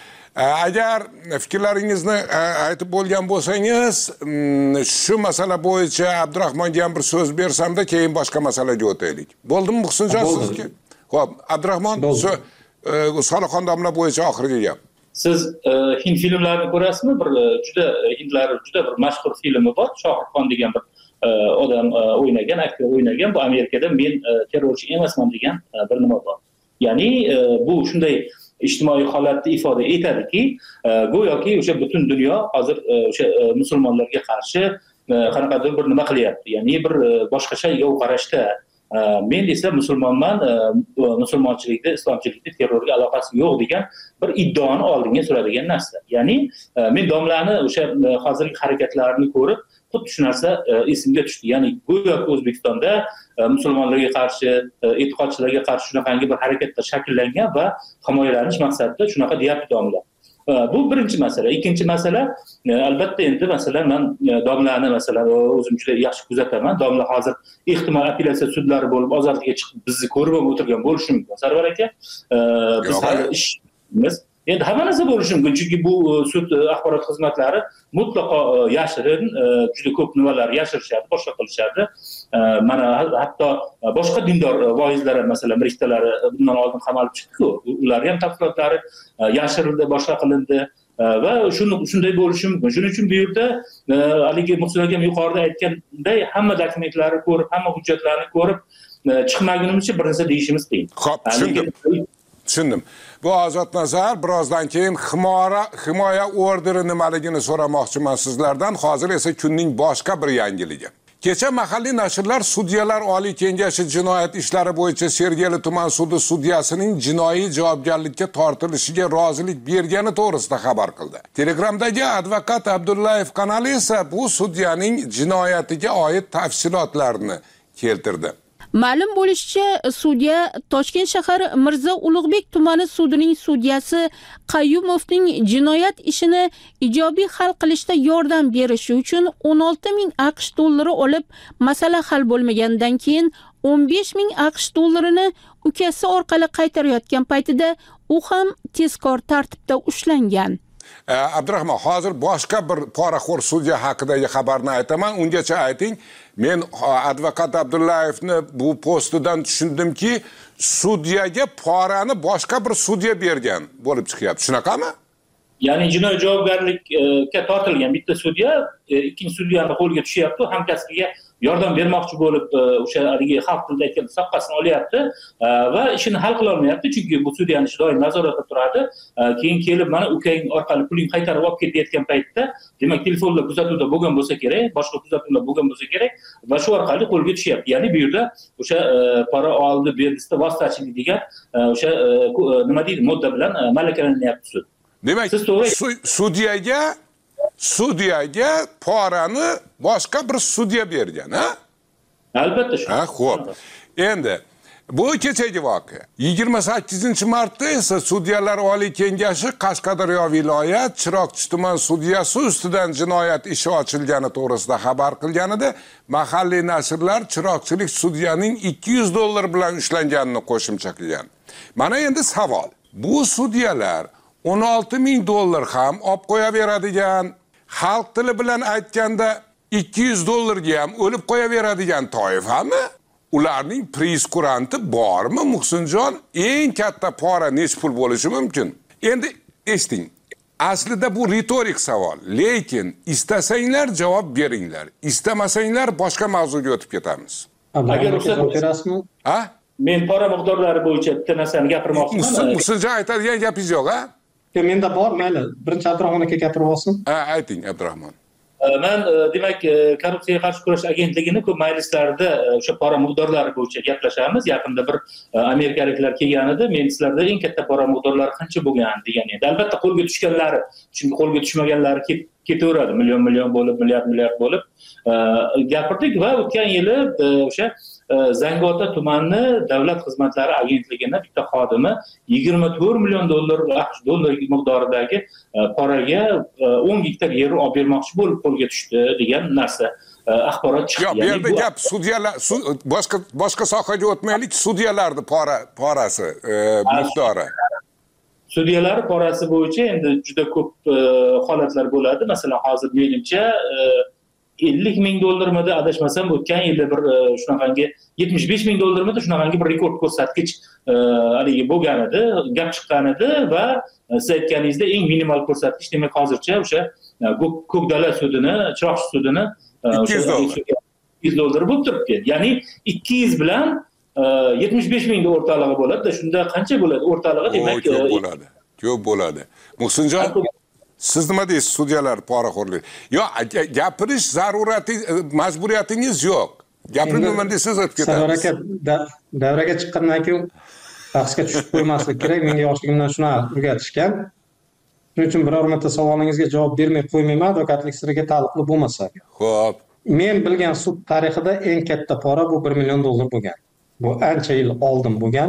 Agar fikrlaringizni aytib bo'lgan bo'lsangiz, shu masala bo'yicha Abdurahmonga ham bir so'z bersamda, keyin boshqa masalaga o'taylik. Bo'ldimi Muhsinjon sizga? Xo'p, Abdurahmon, Soliqxon domla bo'yicha oxirgi gap. Siz hind filmlarini ko'rasizmi? Bir juda hindlar juda bir mashhur filmi bor, Shohruxxon degan bir odam o'ynagan, aktyor o'ynagan. Bu Amerikada men terrorchi emasman degan bir nima bor. Ya'ni bu shunday ijtimoiy holatni ifoda etadiki, go'yoki o'sha butun dunyo hozir o'sha musulmonlarga qarshi qanaqadir bir nima qilyapti. Ya'ni bir boshqacha yov qarashda. Men esa musulmonman, musulmonchilikda, islomchilikda terrorga aloqasi yo'q degan bir iddaoni oldinga suradigan narsa. Ya'ni men domlani o'sha hozirgi harakatlarini ko'rib, xuddi shu narsa esimga tushdi. Ya'ni go'yoki O'zbekistonda musulmonlarga qarshi, e'tiqodchilarga qarshi shunaqangi bir harakatlar shakllangan va himoyalanish maqsadida shunaqa deyapti domla. Bu birinchi masala. Ikkinchi masala, albatta endi masalan men domlani masalan o'zim juda yaxshi kuzataman. Domla hozir ehtimol apellyatsiya sudlari bo'lib ozodlikka chiqib bizni ko'rib o'tirgan bo'lishi mumkin. Sarvar aka, biz hali ishimiz endi hamma narsa bo'lishi mumkin, chunki bu sud axborot xizmatlari mutlaqo yashirin, juda ko'p nimalar yashirishadi, boshqa qilishadi. Mana hatto boshqa dindor voizlar ham masalan biriktalari bundan oldin qamalib chiqdi-ku, ular ham tafsilotlari yashirildi, boshqa qilindi va shuni shunday bo'lishi mumkin. Shuning uchun bu yerda haligi Muhsin akam yuqorida aytganday hamma dokumentlarni ko'rib, hamma hujjatlarni ko'rib chiqmagunimizcha bir narsa deyishimiz qiyin. Xo'p, tushundim. Tushundim. Bu Ozod Nazar, birozdan keyin himoya himoya orderi nimaligini so'ramoqchiman sizlardan. Hozir esa kunning boshqa bir yangiligi. Kecha mahalliy nashrlar Sudyalar Oliy Kengashi jinoyat ishlari bo'yicha Sergeli tuman sudi sudyasining jinoiy javobgarlikka tortilishiga rozilik bergani to'g'risida xabar qildi. Telegramdagi advokat Abdullayev kanali esa bu sudyaning jinoyatiga oid tafsilotlarni keltirdi. Ma'lum bo'lishicha, sudya Toshkent shahar Mirzo Ulug'bek tumani sudining sudyasi Qayyumovning jinoyat ishini ijobiy hal qilishda yordam berishi uchun o'n olti ming AQSh dollari olib, masala hal bo'lmagandan keyin o'n besh ming AQSh dollarini ukasi orqali qaytarayotgan paytida u ham tezkor tartibda ushlangan. Abdurahmon, hozir boshqa bir poraxo'r sudya haqidagi xabarni aytaman. Ungacha ayting. Men advokat Abdullayevni bu postidan tushundimki, sudyaga porani boshqa bir sudya bergan bo'lib chiqyapti. Shunaqami? Ya'ni jinoiy javobgarlikka tortilgan bitta sudya ikkinchi sudyani qo'liga tushyapti, hamkasbiga yordam bermoqchi bo'lib o'sha haligi xalq tilida aytgan soqqasini olyapti va ishini hal qila olmayapti, chunki bu sudyani ishi doim nazoratda turadi. Keyin kelib mana ukang orqali puling qaytarib olib ketayotgan paytda, demak telefonda kuzatuvda bo'lgan bo'lsa kerak, boshqa kuzatuvlar bo'lgan bo'lsa kerak va shu orqali qo'lga tushyapti. Ya'ni bu yerda o'sha pora oldi, berdisida vositachilik degan o'sha nima deydi, modda bilan malakalaryapti sud. Demak, sudyaga sudyaga porani boshqa bir sudya bergan, ha? Albatta shu. Ha, xo'p. Endi bu kechagi voqea. yigirma sakkizinchi martda esa Sudyalar Oliy Kengashi Qashqadaryo viloyat Chiroqchi tuman sudyasi ustidan jinoyat ishi ochilgani to'g'risida xabar qilganida, mahalliy nashrlar chiroqchilik sudyaning ikki yuz dollar bilan ushlanganini qo'shimcha qilgan. Mana endi savol. Bu sudyalar o'n olti ming dollar ham olib qo'yaveradigan, xalq tili bilan aytganda ikki yuz dollarga ham o'lib qo'yaveradigan toifami? Ularning preskkuranti bormi Muhsinjon? Eng katta pora nech pul bo'lishi mumkin? Endi eshiting. Aslida bu ritorik savol, lekin istasanglar javob beringlar, istamasanglar boshqa mavzuga o'tib ketamiz. Agar ruxsat berasizmi? Ha? Men pora miqdorlari bo'yicha bitta narsani gapirmoqchiman. Muhsinjon aytadigan gapingiz yo'q, ha? Menda bor, mayli. Birinchi Abdurahmon aka gapirib olsin. Ha, ayting Abdurahmon. Men demak korrupsiyaga qarshi kurash agentligini ko'p majlislarda o'sha pora miqdorlari bo'yicha gaplashamiz. Yaqinda bir amerikaliklar kelgan edi. Men sizlarda eng katta pora miqdorlari qancha bo'lgan degan edi. Albatta qo'lga tushganlari, chunki qo'lga tushmaganlari ketaveradi, million-million bo'lib, milliard-milliard bo'lib gapirdik va o'tgan yili o'sha Zangiota tumani davlat xizmatlari agentligini bitta xodimi yigirma to'rt million dollar AQSh dollari miqdoridagi poraga o'n gektar yer olib bermoqchi bo'lib qo'lga tushdi degan narsa axborot chiqdi. Yo'q, bu yerda gap sudyalar boshqa boshqa sohaga o'tmaylik, sudyalarning pora porasi miqdori. Sudyalar porasi bo'yicha endi juda ko'p holatlar bo'ladi. Masalan, hozir menimcha ellik ming dollarmidi adashmasam o'tgan yilda bir shunaqangi yetmish besh ming dollarmidi shunaqangi bir rekord ko'rsatkich haligi bo'lgan edi, gap chiqqan edi va siz aytganingizda eng minimal ko'rsatkich demak hozircha o'sha Ko'kdala sudini, Chiroqchi sudini ikki yuz dollar bo'lib turibdi. Ya'ni ikki yuz bilan yetmish besh ming o'rtalig'i bo'ladi. Shunda qancha bo'ladi o'rtalig'i demak ko'p bo'ladi. Ko'p bo'ladi. Muhsinjon, siz nima deysiz sudyalar poraxo'rlik? Yo, gapirish zarurati, majburiyatingiz yo'q. Gapirmayman desangiz o'tib ketamiz. Sardor aka davraga chiqqandan keyin bahsga tushib qo'ymaslik kerak. Menga yoshligimdan shuni o'rgatishgan. Shuning uchun biror marta savolingizga javob bermay qo'ymayman, advokatlik siriga taalluqli bo'lmasa. Xo'p. Men bilgan sud tarixida eng katta pora bu bir million dollar bo'lgan. Bu ancha yil oldin bo'lgan.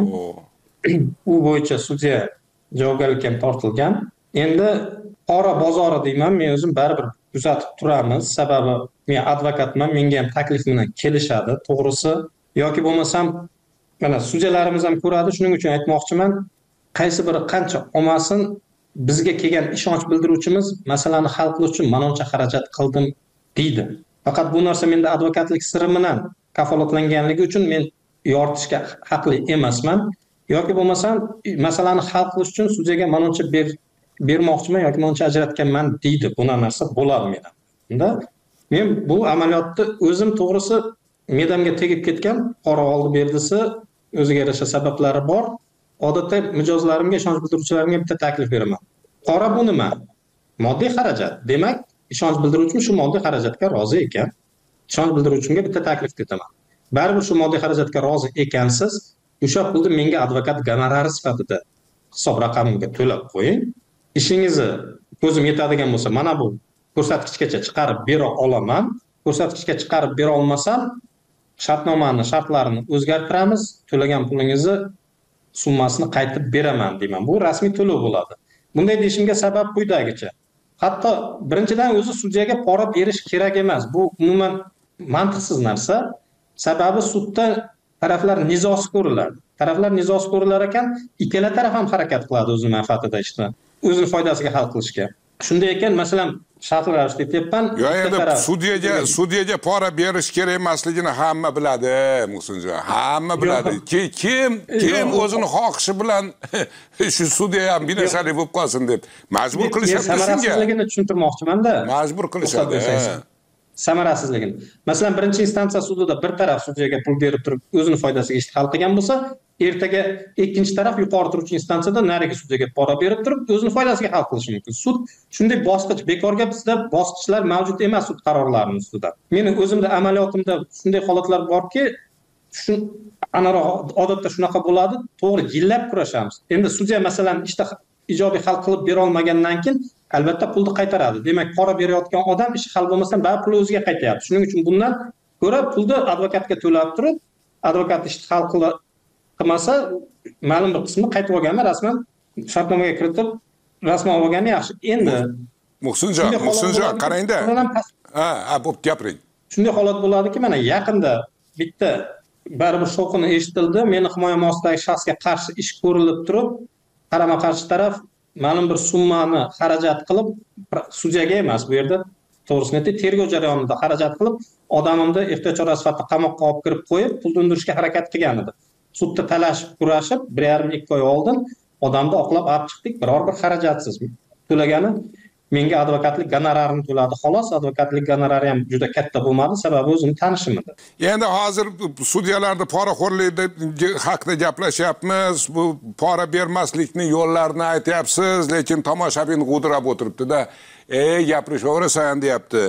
U bo'yicha sudya javobgarlikka tortilgan. Endi pora bozori deyman, men o'zim baribir kuzatib turamiz. Sababi men advokatman, menga ham taklif bilan kelishadi, to'g'risi. Yoki bo'lmasam, mana sudyalarimiz ham ko'radi, shuning uchun aytmoqchiman, qaysi biri qancha olmasin, bizga kelgan ishonch bildiruvchimiz masalani hal qilish uchun manoncha xarajat qildim deydi. Faqat bu narsa menda advokatlik siri bilan kafolatlanganligi uchun men yoritishga haqli emasman. Yoki bo'lmasam, masalani hal qilish uchun sudyaga manoncha ber bermoqchiman yoki manoncha ajratganman deydi. Buna narsa bo'ladi menda. Unda men bu amaliyotni o'zim to'g'risi medamga tegib ketgan, pora oldi berdisi, o'ziga yarasha sabablari bor. Odatda mijozlarimga, ishonch bildiruvchilarimga bitta taklif beraman. Pora bu nima? Moddiy xarajat. Demak, ishonch bildiruvchim shu moddiy xarajatga rozi ekan. Ishonch bildiruvchimga bitta taklif etaman. Baribir shu moddiy xarajatga rozi ekansiz, o'sha pulni menga advokat gonorari sifatida hisob raqamimga to'lab qo'ying. Ishingizni ko'zim yetadigan bo'lsa, mana bu ko'rsatkichgacha chiqarib bera olaman. Ko'rsatkichga chiqarib bera olmasam, shartnomani shartlarini o'zgartiramiz, to'lagan pulingizni summasini qaytib beraman deyman. Bu rasmiy to'lov bo'ladi. Bunday deyishimga sabab quyidagicha. Hatto birinchidan o'zi sudyaga pora berish kerak emas. Bu umuman mantiqsiz narsa. Sababi sudda taraflar nizosi ko'riladi. Taraflar nizosi ko'rilar ekan, ikkala taraf ham harakat qiladi o'z manfaatida ishni, o'zining foydasiga hal qilishga. Shunday ekan, masalan, shartli ravishda aytyapman. Yo, endi sudyaga sudyaga pora berish kerak emasligini hamma biladi, Muhsinjon. Hamma biladi. Kim kim o'zini xohishi bilan shu sudya ham binasalik bo'lib qolsin deb majbur qilishadi senga. Samarasizligini tushuntirmoqchiman-da. Majbur qilishadi. Samarasizligini. Masalan, birinchi instansiya sudida bir taraf sudyaga pul berib turib o'zining foydasiga ishni hal qilgan bo'lsa, ertaga ikkinchi taraf yuqori turuvchi instansiyada narigi sudyaga pora berib turib o'zining foydasiga hal qilishi mumkin. Sud shunday bosqich, bekorga bizda bosqichlar mavjud emas sud qarorlarining ustida. Meni o'zimda amaliyotimda shunday holatlar borki, shu anaroq odatda shunaqa bo'ladi, to'g'ri yillab kurashamiz. Endi sudya masalan ishda ijobiy hal qilib bera olmagandan keyin albatta pulni qaytaradi. Demak, pora berayotgan odam ish hal bo'lmasa, baribir pul o'ziga qaytayapti. Shuning uchun bundan ko'ra pulni advokatga to'lab turib, advokat ishni hal qilmasa, ma'lum bir qismini qaytib olgani rasman shartnomaga kiritib, rasman olgani yaxshi. Endi Muhsinjon, Muhsinjon, qarangda. Ha, ha, bo'p gapiring. Shunday holat bo'ladiki, mana yaqinda bitta baribir shovqini eshitildi, meni himoyam ostidagi shaxsga qarshi ish ko'rilib turib, qarama-qarshi taraf ma'lum bir summani xarajat qilib, sudyaga emas, bu yerda to'g'risini aytib, tergov jarayonida xarajat qilib, odamimni ehtiyot chorasi sifatida qamoqqa olib kirib qo'yib, pul undirishga harakat qilgan edi. Sudda talashib, kurashib, bir yarim ikki oy oldin odamni oqlab olib chiqdik, biror bir xarajatsiz. To'lagani menga advokatlik gonorarini to'ladi, xolos. Advokatlik gonorari ham juda katta bo'lmadi, sababi o'zini tanishim edi. Endi hozir sudyalarda poraxo'rlik haqida gaplashyapmiz. Bu pora bermaslikning yo'llarini aytyapsiz, lekin tomoshabin g'udrab o'tiribdi-da. "Ey, gapirishaverasan" deyapti.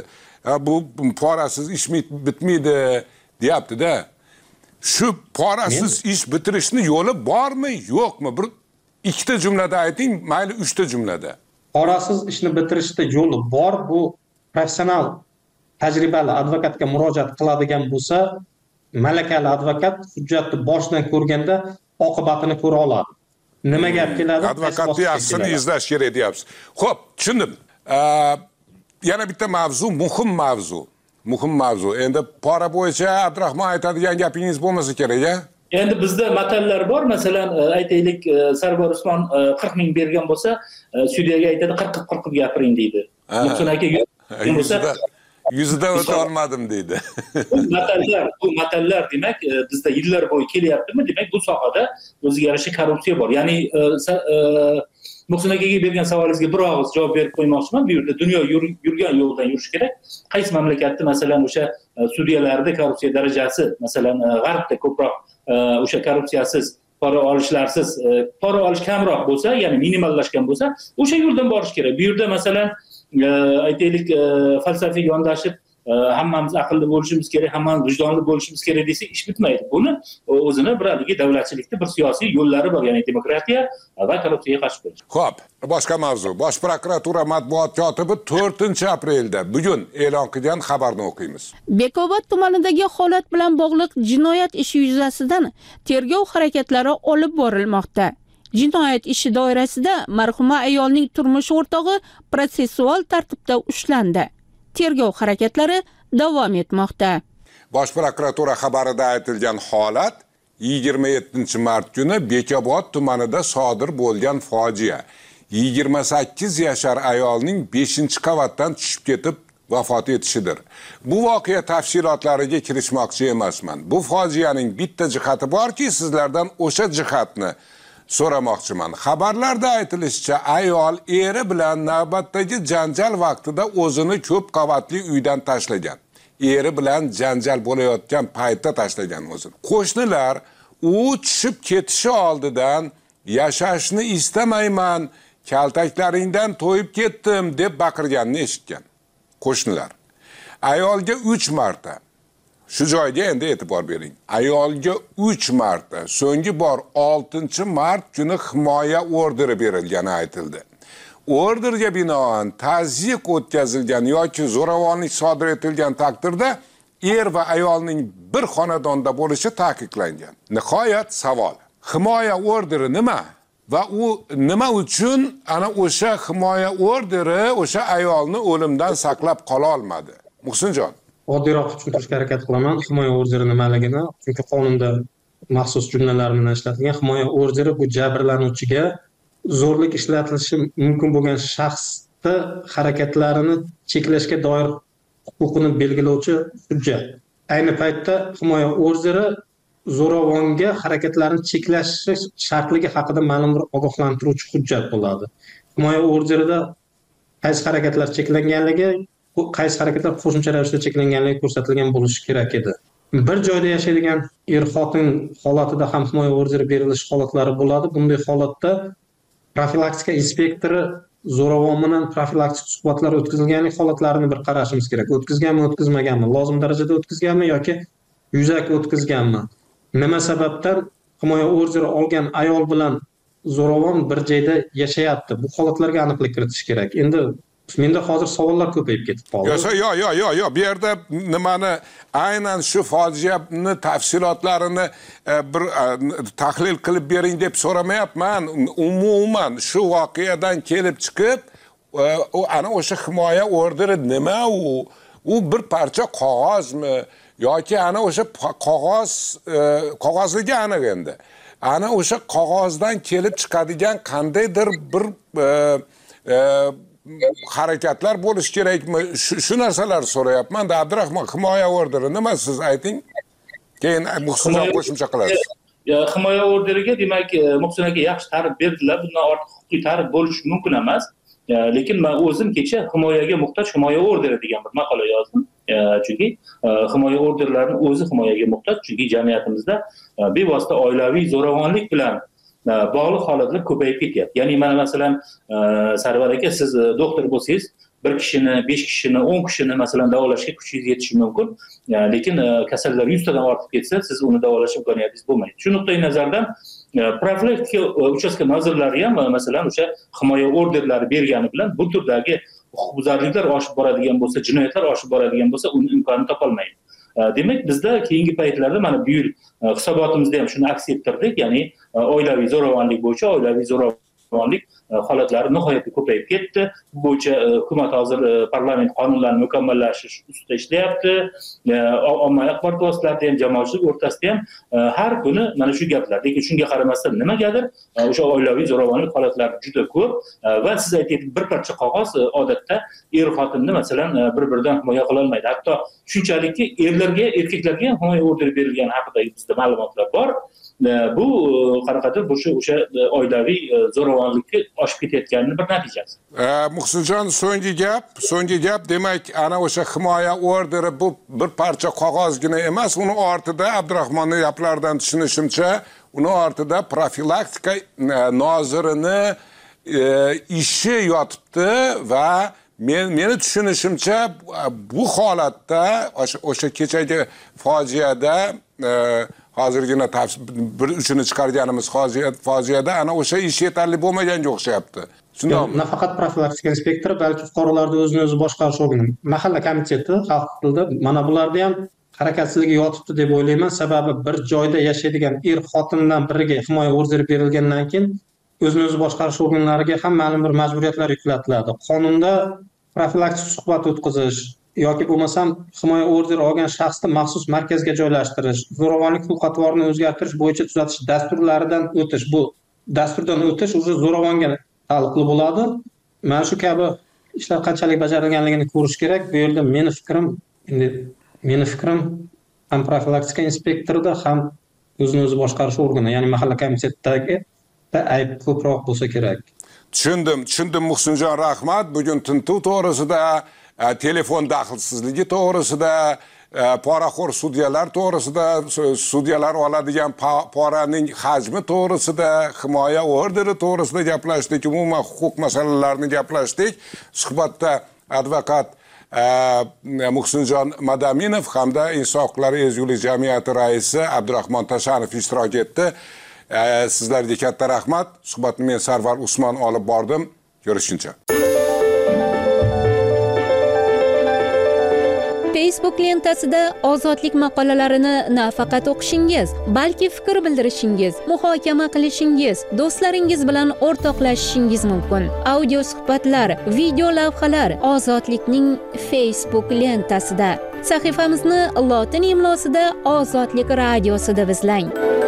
bu porasiz ish bitmaydi deyapti-da. Shu porasiz ish bitirishni yo'li bormi, yo'qmi? Bir ikkita jumlada ayting, mayli uchta jumlada. Porasiz ishni bitirishda yo'li bor. Bu professional tajribali advokatga murojaat qiladigan bo'lsa, malakali advokat hujjatni boshidan ko'rganda oqibatini ko'ra oladi. Nima gap keladi? Advokatni yaxshisini izlash kerak deyapsiz. Xo'p, tushundim. Yana bitta mavzu, muhim mavzu. Muhim mavzu. Endi pora bo'yicha Abdurahmon aytadigan gapingiz bo'lmasa kerak-a? Endi bizda matallar bor. Masalan, aytaylik, Sarvar Usmon qirq ming bergan bo'lsa, sudyaga aytadi qirq qirq gapiring deydi. Muhsin aka yuzida o'ta olmadim deydi. Bu matallar, bu matallar demak bizda yillar bo'yi kelyaptimi? Demak, bu sohada o'ziga yarasha korrupsiya bor. Ya'ni Muhsin akaga bergan savolingizga bir og'iz javob berib qo'ymoqchiman. Bu yerda dunyo yurgan yo'ldan yurish kerak. Qaysi mamlakatda masalan o'sha sudyalarda korrupsiya darajasi, masalan G'arbda ko'proq o'sha korrupsiyasiz, pora olishlarsiz, pora olish kamroq bo'lsa, ya'ni minimallashgan bo'lsa, o'sha yo'ldan borish kerak. Bu yerda masalan aytaylik falsafiy yondashib hammamiz aqlli bo'lishimiz kerak, hammamiz vijdonli bo'lishimiz kerak desak ish bitmaydi. Buni o'zini bir haligi davlatchilikda bir siyosiy yo'llari bor, ya'ni demokratiya va korrupsiyaga qarshi kurash. Xo'p, boshqa mavzu. Bosh prokuratura matbuot kotibi to'rtinchi aprelda bugun e'lon qilgan xabarni o'qiymiz. Bekobod tumanidagi holat bilan bog'liq jinoyat ishi yuzasidan tergov harakatlari olib borilmoqda. Jinoyat ishi doirasida marhuma ayolning turmush o'rtog'i protsessual tartibda ushlandi. Tergov harakatlari davom etmoqda. Bosh prokuratura xabarida aytilgan holat yigirma yettinchi mart kuni Bekobod tumanida sodir bo'lgan fojia. yigirma sakkiz yashar ayolning beshinchi qavatdan tushib ketib vafot etishidir. Bu voqea tafsilotlariga kirishmoqchi emasman. Bu fojianing bitta jihati borki, sizlardan o'sha jihatni so'ramoqchiman. Xabarlarda aytilishicha, ayol eri bilan navbatdagi janjal vaqtida o'zini ko'p qavatli uydan tashlagan. Eri bilan janjal bo'layotgan paytda tashlagan o'zini. Qo'shnilar u tushib ketishi oldidan yashashni istamayman, kaltaklaringdan to'yib ketdim deb baqirganini eshitgan. Qo'shnilar ayolga uch marta, shu joyga endi e'tibor bering. Ayolga uch marta, so'nggi bor oltinchi mart kuni himoya orderi berilgani aytildi. Orderga binoan tazyiq o'tkazilgan yoki zo'ravonlik sodir etilgan taqdirda er va ayolning bir xonadonda bo'lishi ta'kidlangan. Nihoyat savol. Himoya orderi nima? Va u nima uchun ana o'sha himoya orderi o'sha ayolni o'limdan saqlab qola olmadi? Muhsinjon, oddiyroq tushuntirishga harakat qilaman himoya orderi nimaligini. Chunki qonunda maxsus jumlalar bilan ishlatilgan. Himoya orderi bu jabrlanuvchiga zo'rlik ishlatilishi mumkin bo'lgan shaxsni harakatlarini cheklashga doir huquqini belgilovchi hujjat. Ayni paytda himoya orderi zo'ravonga harakatlarini cheklash shartligi haqida ma'lum bir ogohlantiruvchi hujjat bo'ladi. Himoya orderida qaysi harakatlar cheklanganligi, qaysi harakatlar qo'shimcha ravishda cheklanganligi ko'rsatilgan bo'lishi kerak edi. Bir joyda yashaydigan er-xotin holatida ham himoya orderi berilish holatlari bo'ladi. Bunday holatda profilaktika inspektori zo'ravon bilan profilaktik suhbatlar o'tkazilganlik holatlarini bir qarashimiz kerak. O'tkazganmi, o'tkazmaganmi, lozim darajada o'tkazganmi yoki yuzaki o'tkazganmi? Nima sababdan himoya orderi olgan ayol bilan zo'ravon bir joyda yashayapti? Bu holatlarga aniqlik kiritish kerak. Endi menda hozir savollar ko'payib ketib qoldi. Yo'q, yo'q, yo'q, yo'q, yo'q. Bu yerda nimani aynan shu fojiani tafsilotlarini bir tahlil qilib bering deb so'ramayapman. Umuman shu voqeadan kelib chiqib, u ana o'sha himoya orderi nima u? U bir parcha qog'ozmi yoki ana o'sha qog'oz qog'ozligi aniq endi. Ana o'sha qog'ozdan kelib chiqadigan qandaydir bir harakatlar bo'lish kerakmi? Shu narsalarni so'rayapman. Abdurahmon, himoya orderi nima, siz ayting. Keyin Muhsinjon qo'shimcha qilasiz. Himoya orderiga demak Muhsin aka yaxshi ta'rif berdilar. Bundan ortiq huquqiy ta'rif bo'lishi mumkin emas. Lekin men o'zim kecha himoyaga muhtoj himoya orderi degan bir maqola yozdim. Chunki himoya orderlarining o'zi himoyaga muhtoj, chunki jamiyatimizda bevosita oilaviy zo'ravonlik bilan bog'liq holatlar ko'payib ketyapti. Ya'ni mana masalan Sarvar aka, siz doktor bo'lsangiz, bir kishini, besh kishini, o'n kishini masalan davolashga kuchingiz yetishi mumkin. Lekin kasallar yuztadan ortib ketsa, siz uni davolash imkoniyatingiz bo'lmaydi. Shu nuqtai nazardan profilaktika uchastka nozirlari ham masalan o'sha himoya orderlari bergani bilan bu turdagi huquqbuzarliklar oshib boradigan bo'lsa, jinoyatlar oshib boradigan bo'lsa, uni imkonini topolmaydi. Demak, bizda keyingi paytlarda mana bu yil hisobotimizda ham shuni aks ettirdik, ya'ni oilaviy zo'ravonlik bo'yicha oilaviy zo'ravonlik holatlari nihoyatda ko'payib ketdi. Bu bo'yicha hukumat hozir parlament qonunlarini mukammallashtirish ustida ishlayapti. Ommaviy axborot vositalarida ham, jamoatchilik o'rtasida ham har kuni mana shu gaplar. Lekin shunga qaramasdan nimagadir o'sha oilaviy zo'ravonlik holatlari juda ko'p va siz aytayotgan bir parcha qog'oz odatda er xotinni masalan bir-biridan himoya qila olmaydi. Hatto shunchalikki erlarga, erkaklarga ham himoya orderi berilgani haqida bizda ma'lumotlar bor. Bu qanaqadir o'sha o'sha oilaviy zo'ravonlikka oshib ketayotganining bir natijasi. Muhsinjon, so'nggi gap, so'nggi gap demak, ana o'sha himoya orderi bu bir parcha qog'ozgina emas, uni ortida Abdurahmonning gaplaridan tushunishimcha, uni ortida profilaktika nozirini ishi yotibdi va men meni tushunishimcha bu holatda o'sha kechagi fojiada hozirgina bir uchini chiqarganimiz fojiada ana o'sha ish yetarli bo'lmaganga o'xshayapti. Shundaymi? Nafaqat profilaktika inspektori, balki fuqarolarning o'zini o'zi boshqarish organi, mahalla komiteti xalq tilida mana bularda ham harakatsizligi yotibdi deb o'ylayman. Sababi bir joyda yashaydigan er xotindan biriga himoya orderi berilgandan keyin o'zini o'zi boshqarish organlariga ham ma'lum bir majburiyatlar yuklatiladi. Qonunda profilaktik suhbat o'tkazish yoki bo'lmasam himoya orderi olgan shaxsni maxsus markazga joylashtirish, zo'ravonlik xulq-atvorini o'zgartirish bo'yicha tuzatish dasturlaridan o'tish, bu dasturdan o'tish o'zi zo'ravonga taalluqli bo'ladi. Mana shu kabi ishlar qanchalik bajarilganligini ko'rish kerak. Bu yerda meni fikrim, endi meni fikrim ham profilaktika inspektorida, ham o'zini o'zi boshqarish organi, ya'ni mahalla komitetidagi ayb ko'proq bo'lsa kerak. Tushundim, tushundim Muhsinjon, rahmat. Bugun tintuv to'g'risida, telefon daxlsizligi to'g'risida, poraxo'r sudyalar to'g'risida, sudyalar oladigan poraning hajmi to'g'risida, himoya orderi to'g'risida gaplashdik, umuman huquq masalalarini gaplashdik. Suhbatda advokat Muhsinjon Madaminov hamda Insof huquqlari ezgulik jamiyati raisi Abdurahmon Tashanov ishtirok etdi. Sizlarga katta rahmat. Suhbatni men Sarvar Usmon olib bordim. Ko'rishguncha. Facebook lentasida ozodlik maqolalarini nafaqat o'qishingiz, balki fikr bildirishingiz, muhokama qilishingiz, do'stlaringiz bilan o'rtoqlashishingiz mumkin. Audio suhbatlar, video lavhalar Ozodlikning Facebook lentasida. Sahifamizni lotin imlosida Ozodlik radiosida izlang.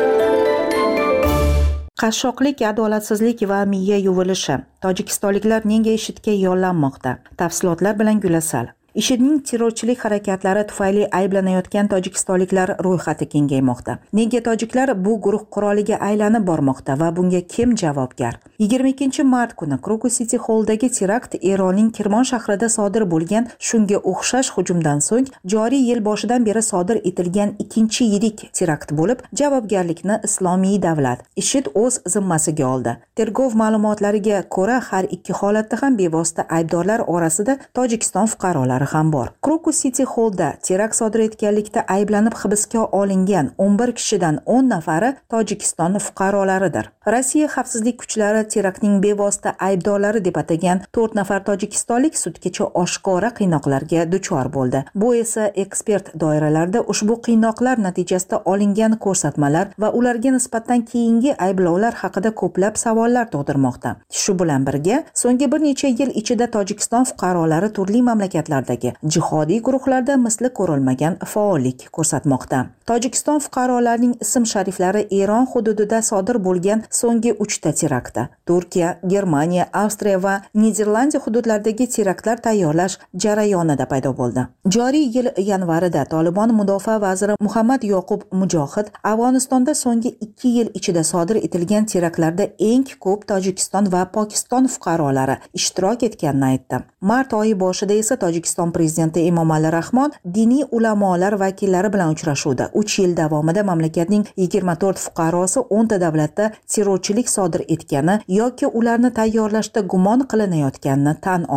Qashshoqlik, adolatsizlik va miya yuvilishi. Tojikistonliklar nega IShIDga yollanmoqda? Tafsilotlar bilan Gulasal. IShIDning terrorchilik harakatlari tufayli ayblanayotgan tojikistonliklar ro'yxati kengaymoqda. Nega tojiklar bu guruh quroliga aylanib bormoqda va bunga kim javobgar? yigirma ikkinchi mart kuni Krokus City Hall'dagi terakt Eronning Kirmon shahrida sodir bo'lgan shunga o'xshash hujumdan so'ng joriy yil boshidan beri sodir etilgan ikkinchi yirik terakt bo'lib, javobgarlikni Islomiy davlat IShID o'z zimmasiga oldi. Tergov ma'lumotlariga ko'ra, har ikki holatda ham bevosita aybdorlar orasida Tojikiston fuqarolari ham bor. Krokus City Hall'da terakt sodir etganlikda ayblanib hibsga olingan o'n bir kishidan o'n nafari Tojikiston fuqarolaridir. Rossiya xavfsizlik kuchlari teraktning bevosita aybdorlari deb atagan to'rt nafar tojikistonlik sudgacha oshkora qiynoqlarga duchor bo'ldi. Bu esa ekspert doiralarida ushbu qiynoqlar natijasida olingan ko'rsatmalar va ularga nisbatan keyingi ayblovlar haqida ko'plab savollar tug'dirmoqda. Shu bilan birga, so'nggi bir necha yil ichida Tojikiston fuqarolari turli mamlakatlardagi jihodiy guruhlarda misli ko'rilmagan faollik ko'rsatmoqda. Tojikiston fuqarolarining ism-shariflari Eron hududida sodir bo'lgan so'nggi uchta teraktda, Turkiya, Germaniya, Avstriya va Niderlandiya hududlaridagi teraktlar tayyorlash jarayonida paydo bo'ldi. Joriy yil yanvarida Tolibon mudofaa vaziri Muhammad Yoqub Mujohid Afg'onistonda so'nggi ikki yil ichida sodir etilgan teraktlarda eng ko'p Tojikiston va Pokiston fuqarolari ishtirok etganini aytdi. Mart oyi boshida esa Tojikiston prezidenti Emomali Rahmon diniy ulamolar vakillari bilan uchrashuvda uch yil davomida mamlakatning yigirma to'rt fuqarosi o'nta davlatda terrorchilik sodir etgani yoki ularni tayyorlashda gumon qilinayotganini tan oldi.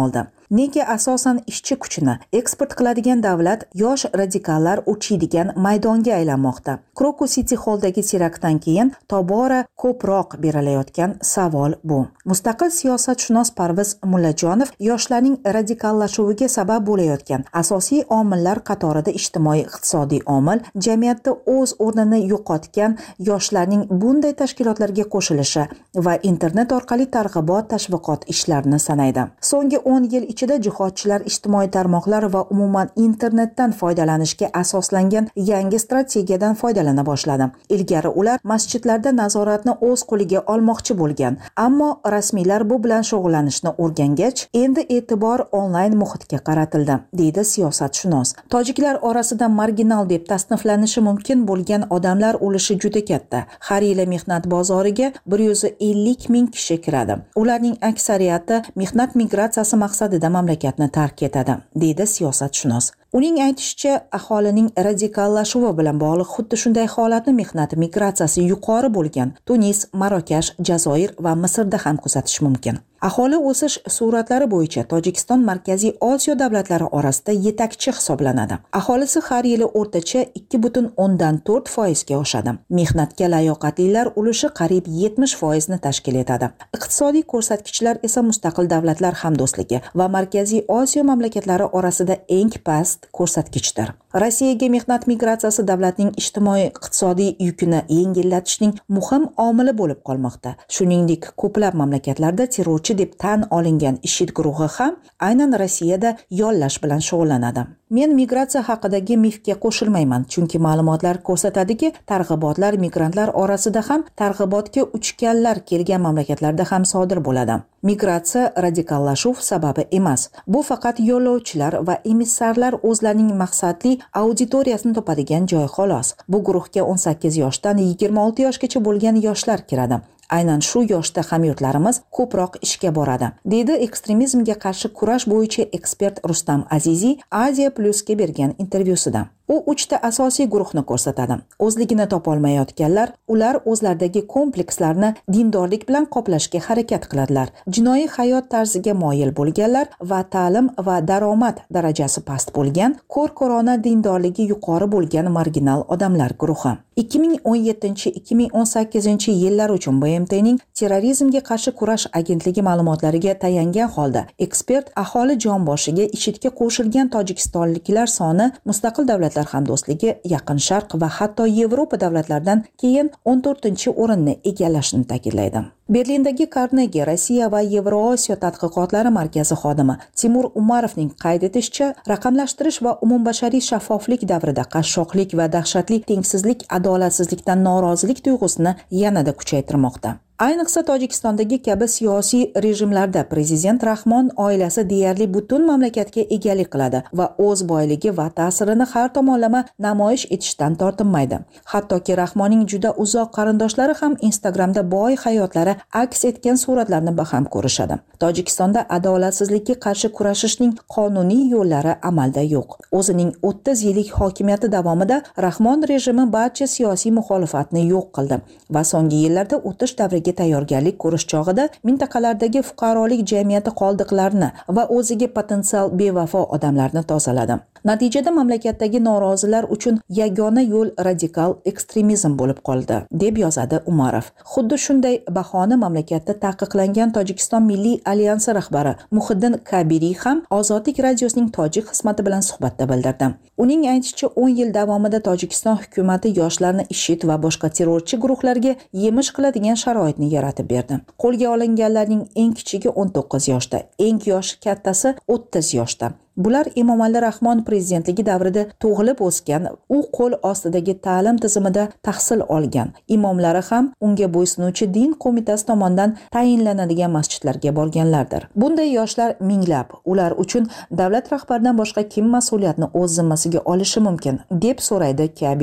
Nega asosan ishchi kuchini eksport qiladigan davlat yosh radikallar uchiydigan maydonga aylanmoqda? Crocus City Hall'dagi teraktdan keyin tobora ko'proq berilayotgan savol bu. Mustaqil siyosatshunos Parviz Mullajonov yoshlarning radikallashuviga sabab bo'layotgan asosiy omillar qatorida ijtimoiy-iqtisodiy omil, jamiyatda o'z o'rnini yo'qotgan yoshlarning bunday tashkilotlarga qo'shilishi va internet orqali targ'ibot tashviqot ishlarini sanaydi. So'nggi o'n yil ichida jihodchilar ijtimoiy tarmoqlar va umuman internetdan foydalanishga asoslangan yangi strategiyadan foydalana boshladi. Ilgari ular masjidlarda nazoratni o'z qo'liga olmoqchi bo'lgan, ammo rasmiylar bu bilan shug'ullanishni o'rgangach, endi e'tibor onlayn muhitga qaratildi, deydi siyosatshunos. Tojiklar orasida marginal deb tasniflanishi mumkin bo'lgan odamlar ulushi juda katta. Har yili mehnat bozoriga bir yuz ellik ming kishi kiradi. Ularning aksariyati mehnat migratsiyasi maqsadida mamlakatni tark etadi, deydi siyosatshunos. Uning aytishicha, aholining radikallashuvi bilan bog'liq xuddi shunday holatni mehnat migratsiyasi yuqori bo'lgan Tunis, Marokash, Jazoir va Misrda ham kuzatish mumkin. Aholi o'sish suratlari bo'yicha Tojikiston Markaziy Osiyo davlatlari orasida yetakchi hisoblanadi. Aholisi har yili o'rtacha ikki butun o'ndan to'rt foizga oshadi. Mehnatga layoqatlilar ulushi qariyb yetmish foizni tashkil etadi. Iqtisodiy ko'rsatkichlar esa mustaqil davlatlar hamdo'stligi va Markaziy Osiyo mamlakatlari orasida eng past ko'rsatkichdir. Rossiyaga mehnat migratsiyasi davlatning ijtimoiy-iqtisodiy yukini yengillatishning muhim omili bo'lib qolmoqda. Shuningdek, ko'plab mamlakatlarda terrorchi deb tan olingan IShID guruhi ham aynan Rossiyada yollash bilan shug'ullanadi. Men migratsiya haqidagi mifga qo'shilmayman, chunki ma'lumotlar ko'rsatadiki, targ'ibotlar migrantlar orasida ham targ'ibotga uchganlar kelgan mamlakatlarda ham sodir bo'ladi. Migratsiya radikallashuv sababi emas. Bu faqat yo'lovchilar va emissarlar o'zlarining maqsadli auditoriyasini topadigan joy xolos. Bu guruhga o'n sakkiz yoshdan yigirma olti yoshgacha bo'lgan yoshlar kiradi. Aynan shu yoshda hamyurtlarimiz ko'proq ishga boradi, deydi ekstremizmga qarshi kurash bo'yicha ekspert Rustam Aziziy Asia Plus'ga bergan intervyusida. U uchta asosiy guruhni ko'rsatadi. O'zligini topolmayotganlar, ular o'zlaridagi komplekslarni dindorlik bilan qoplashga harakat qiladilar. Jinoiy hayot tarziga moyil bo'lganlar va ta'lim va daromad darajasi past bo'lgan, ko'r-ko'rona dindorligi yuqori bo'lgan marginal odamlar guruhi. ikki ming o'n yettinchi ikki ming o'n sakkizinchi yillar uchun B M T'ning terrorizmga qarshi kurash agentligi ma'lumotlariga tayangan holda, ekspert aholi jonboshiga IShIDga qo'shilgan tojikistonliklar soni mustaqil davlatlar hamdo'stligi, Yaqin Sharq va hatto Yevropa davlatlaridan keyin o'n to'rtinchi o'rinni egallashini ta'kidlaydi. Berlindagi Carnegie Rossiya va Yevrosiyo tadqiqotlari markazi xodimi Timur Umarovning qayd etishicha, raqamlashtirish va umumbashariy shaffoflik davrida qashshoqlik va dahshatli tengsizlik, adolatsizlikdan norozilik tuyg'usini yanada kuchaytirmoqda. Ayniqsa Tojikistondagi kabi siyosiy rejimlarda prezident Rahmon oilasi deyarli butun mamlakatga egalik qiladi va o'z boyligi va ta'sirini har tomonlama namoyish etishdan tortinmaydi. Hattoki Rahmonning juda uzoq qarindoshlari ham Instagramda boy hayotlari aks etgan suratlarni baham ko'rishadi. Tojikistonda adolatsizlikka qarshi kurashishning qonuniy yo'llari amalda yo'q. O'zining o'ttiz yillik hokimiyati davomida Rahmon rejimi barcha siyosiy muxolifatni yo'q qildi va so'nggi yillarda o'tish davriga tayyorgarlik ko'rish chog'ida mintaqalardagi fuqarolik jamiyati qoldiqlarini va o'ziga potensial bevafo odamlarni tozaladi. Natijada mamlakatdagi norozilar uchun yagona yo'l radikal ekstremizm bo'lib qoldi, deb yozadi Umarov. Xuddi shunday bahoni mamlakatda taqiqlangan Tojikiston Milliy alyansi rahbari Muhiddin Kabiriy ham Ozodlik radiosining tojik xizmati bilan suhbatda bildirdi. Uning aytishicha, o'n yil davomida Tojikiston hukumati yoshlarni IShID va boshqa terrorchi guruhlarga yemish qiladigan sharoitni yaratib berdi. Qo'lga olinganlarning eng kichigi o'n to'qqiz yoshda, eng yoshi kattasi o'ttiz yoshda. Bular Emomali Rahmon prezidentligi davrida tug'ilib o'sgan, u qo'l ostidagi ta'lim tizimida tahsil olgan. Imomlari ham unga bo'ysunuvchi din qo'mitasi tomonidan tayinlanadigan masjidlarga borganlardir. Bunday yoshlar minglab. Ular uchun davlat rahbaridan boshqa kim mas'uliyatni o'z zimmasiga olishi mumkin, deb so'raydi Kabiriy.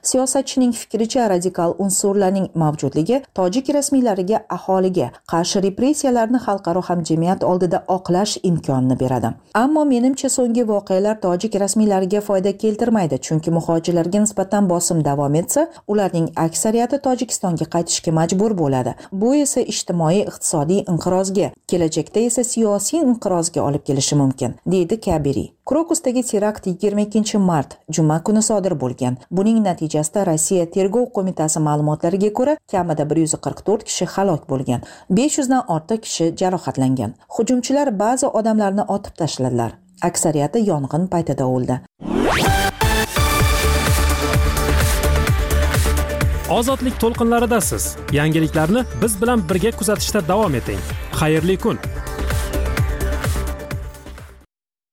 Siyosatchining fikricha, radikal unsurlarning mavjudligi tojik rasmiylariga aholiga qarshi repressiyalarni xalqaro hamjamiyat oldida oqlash imkonini beradi. Ammo menimcha so'nggi voqealar tojik rasmiylariga foyda keltirmaydi, chunki muhojirlarga nisbatan bosim davom etsa, ularning aksariyati Tojikistonga qaytishga majbur bo'ladi. Bu esa ijtimoiy iqtisodiy inqirozga, kelajakda esa siyosiy inqirozga olib kelishi mumkin, deydi Kabiri. Krokusdagi terakt yigirma ikkinchi mart juma kuni sodir bo'lgan. Buning natijasida Rossiya Tergov qo'mitasi ma'lumotlariga ko'ra, kamida bir yuz qirq to'rt kishi halok bo'lgan, besh yuz dan ortiq kishi jarohatlangan. Hujumchilar ba'zi odamlarni otib tashladilar. Aksariyati yong'in paytida o'ldi. Ozodlik to'lqinlaridasiz. Yangiliklarni biz bilan birga kuzatishda davom eting. Xayrli kun.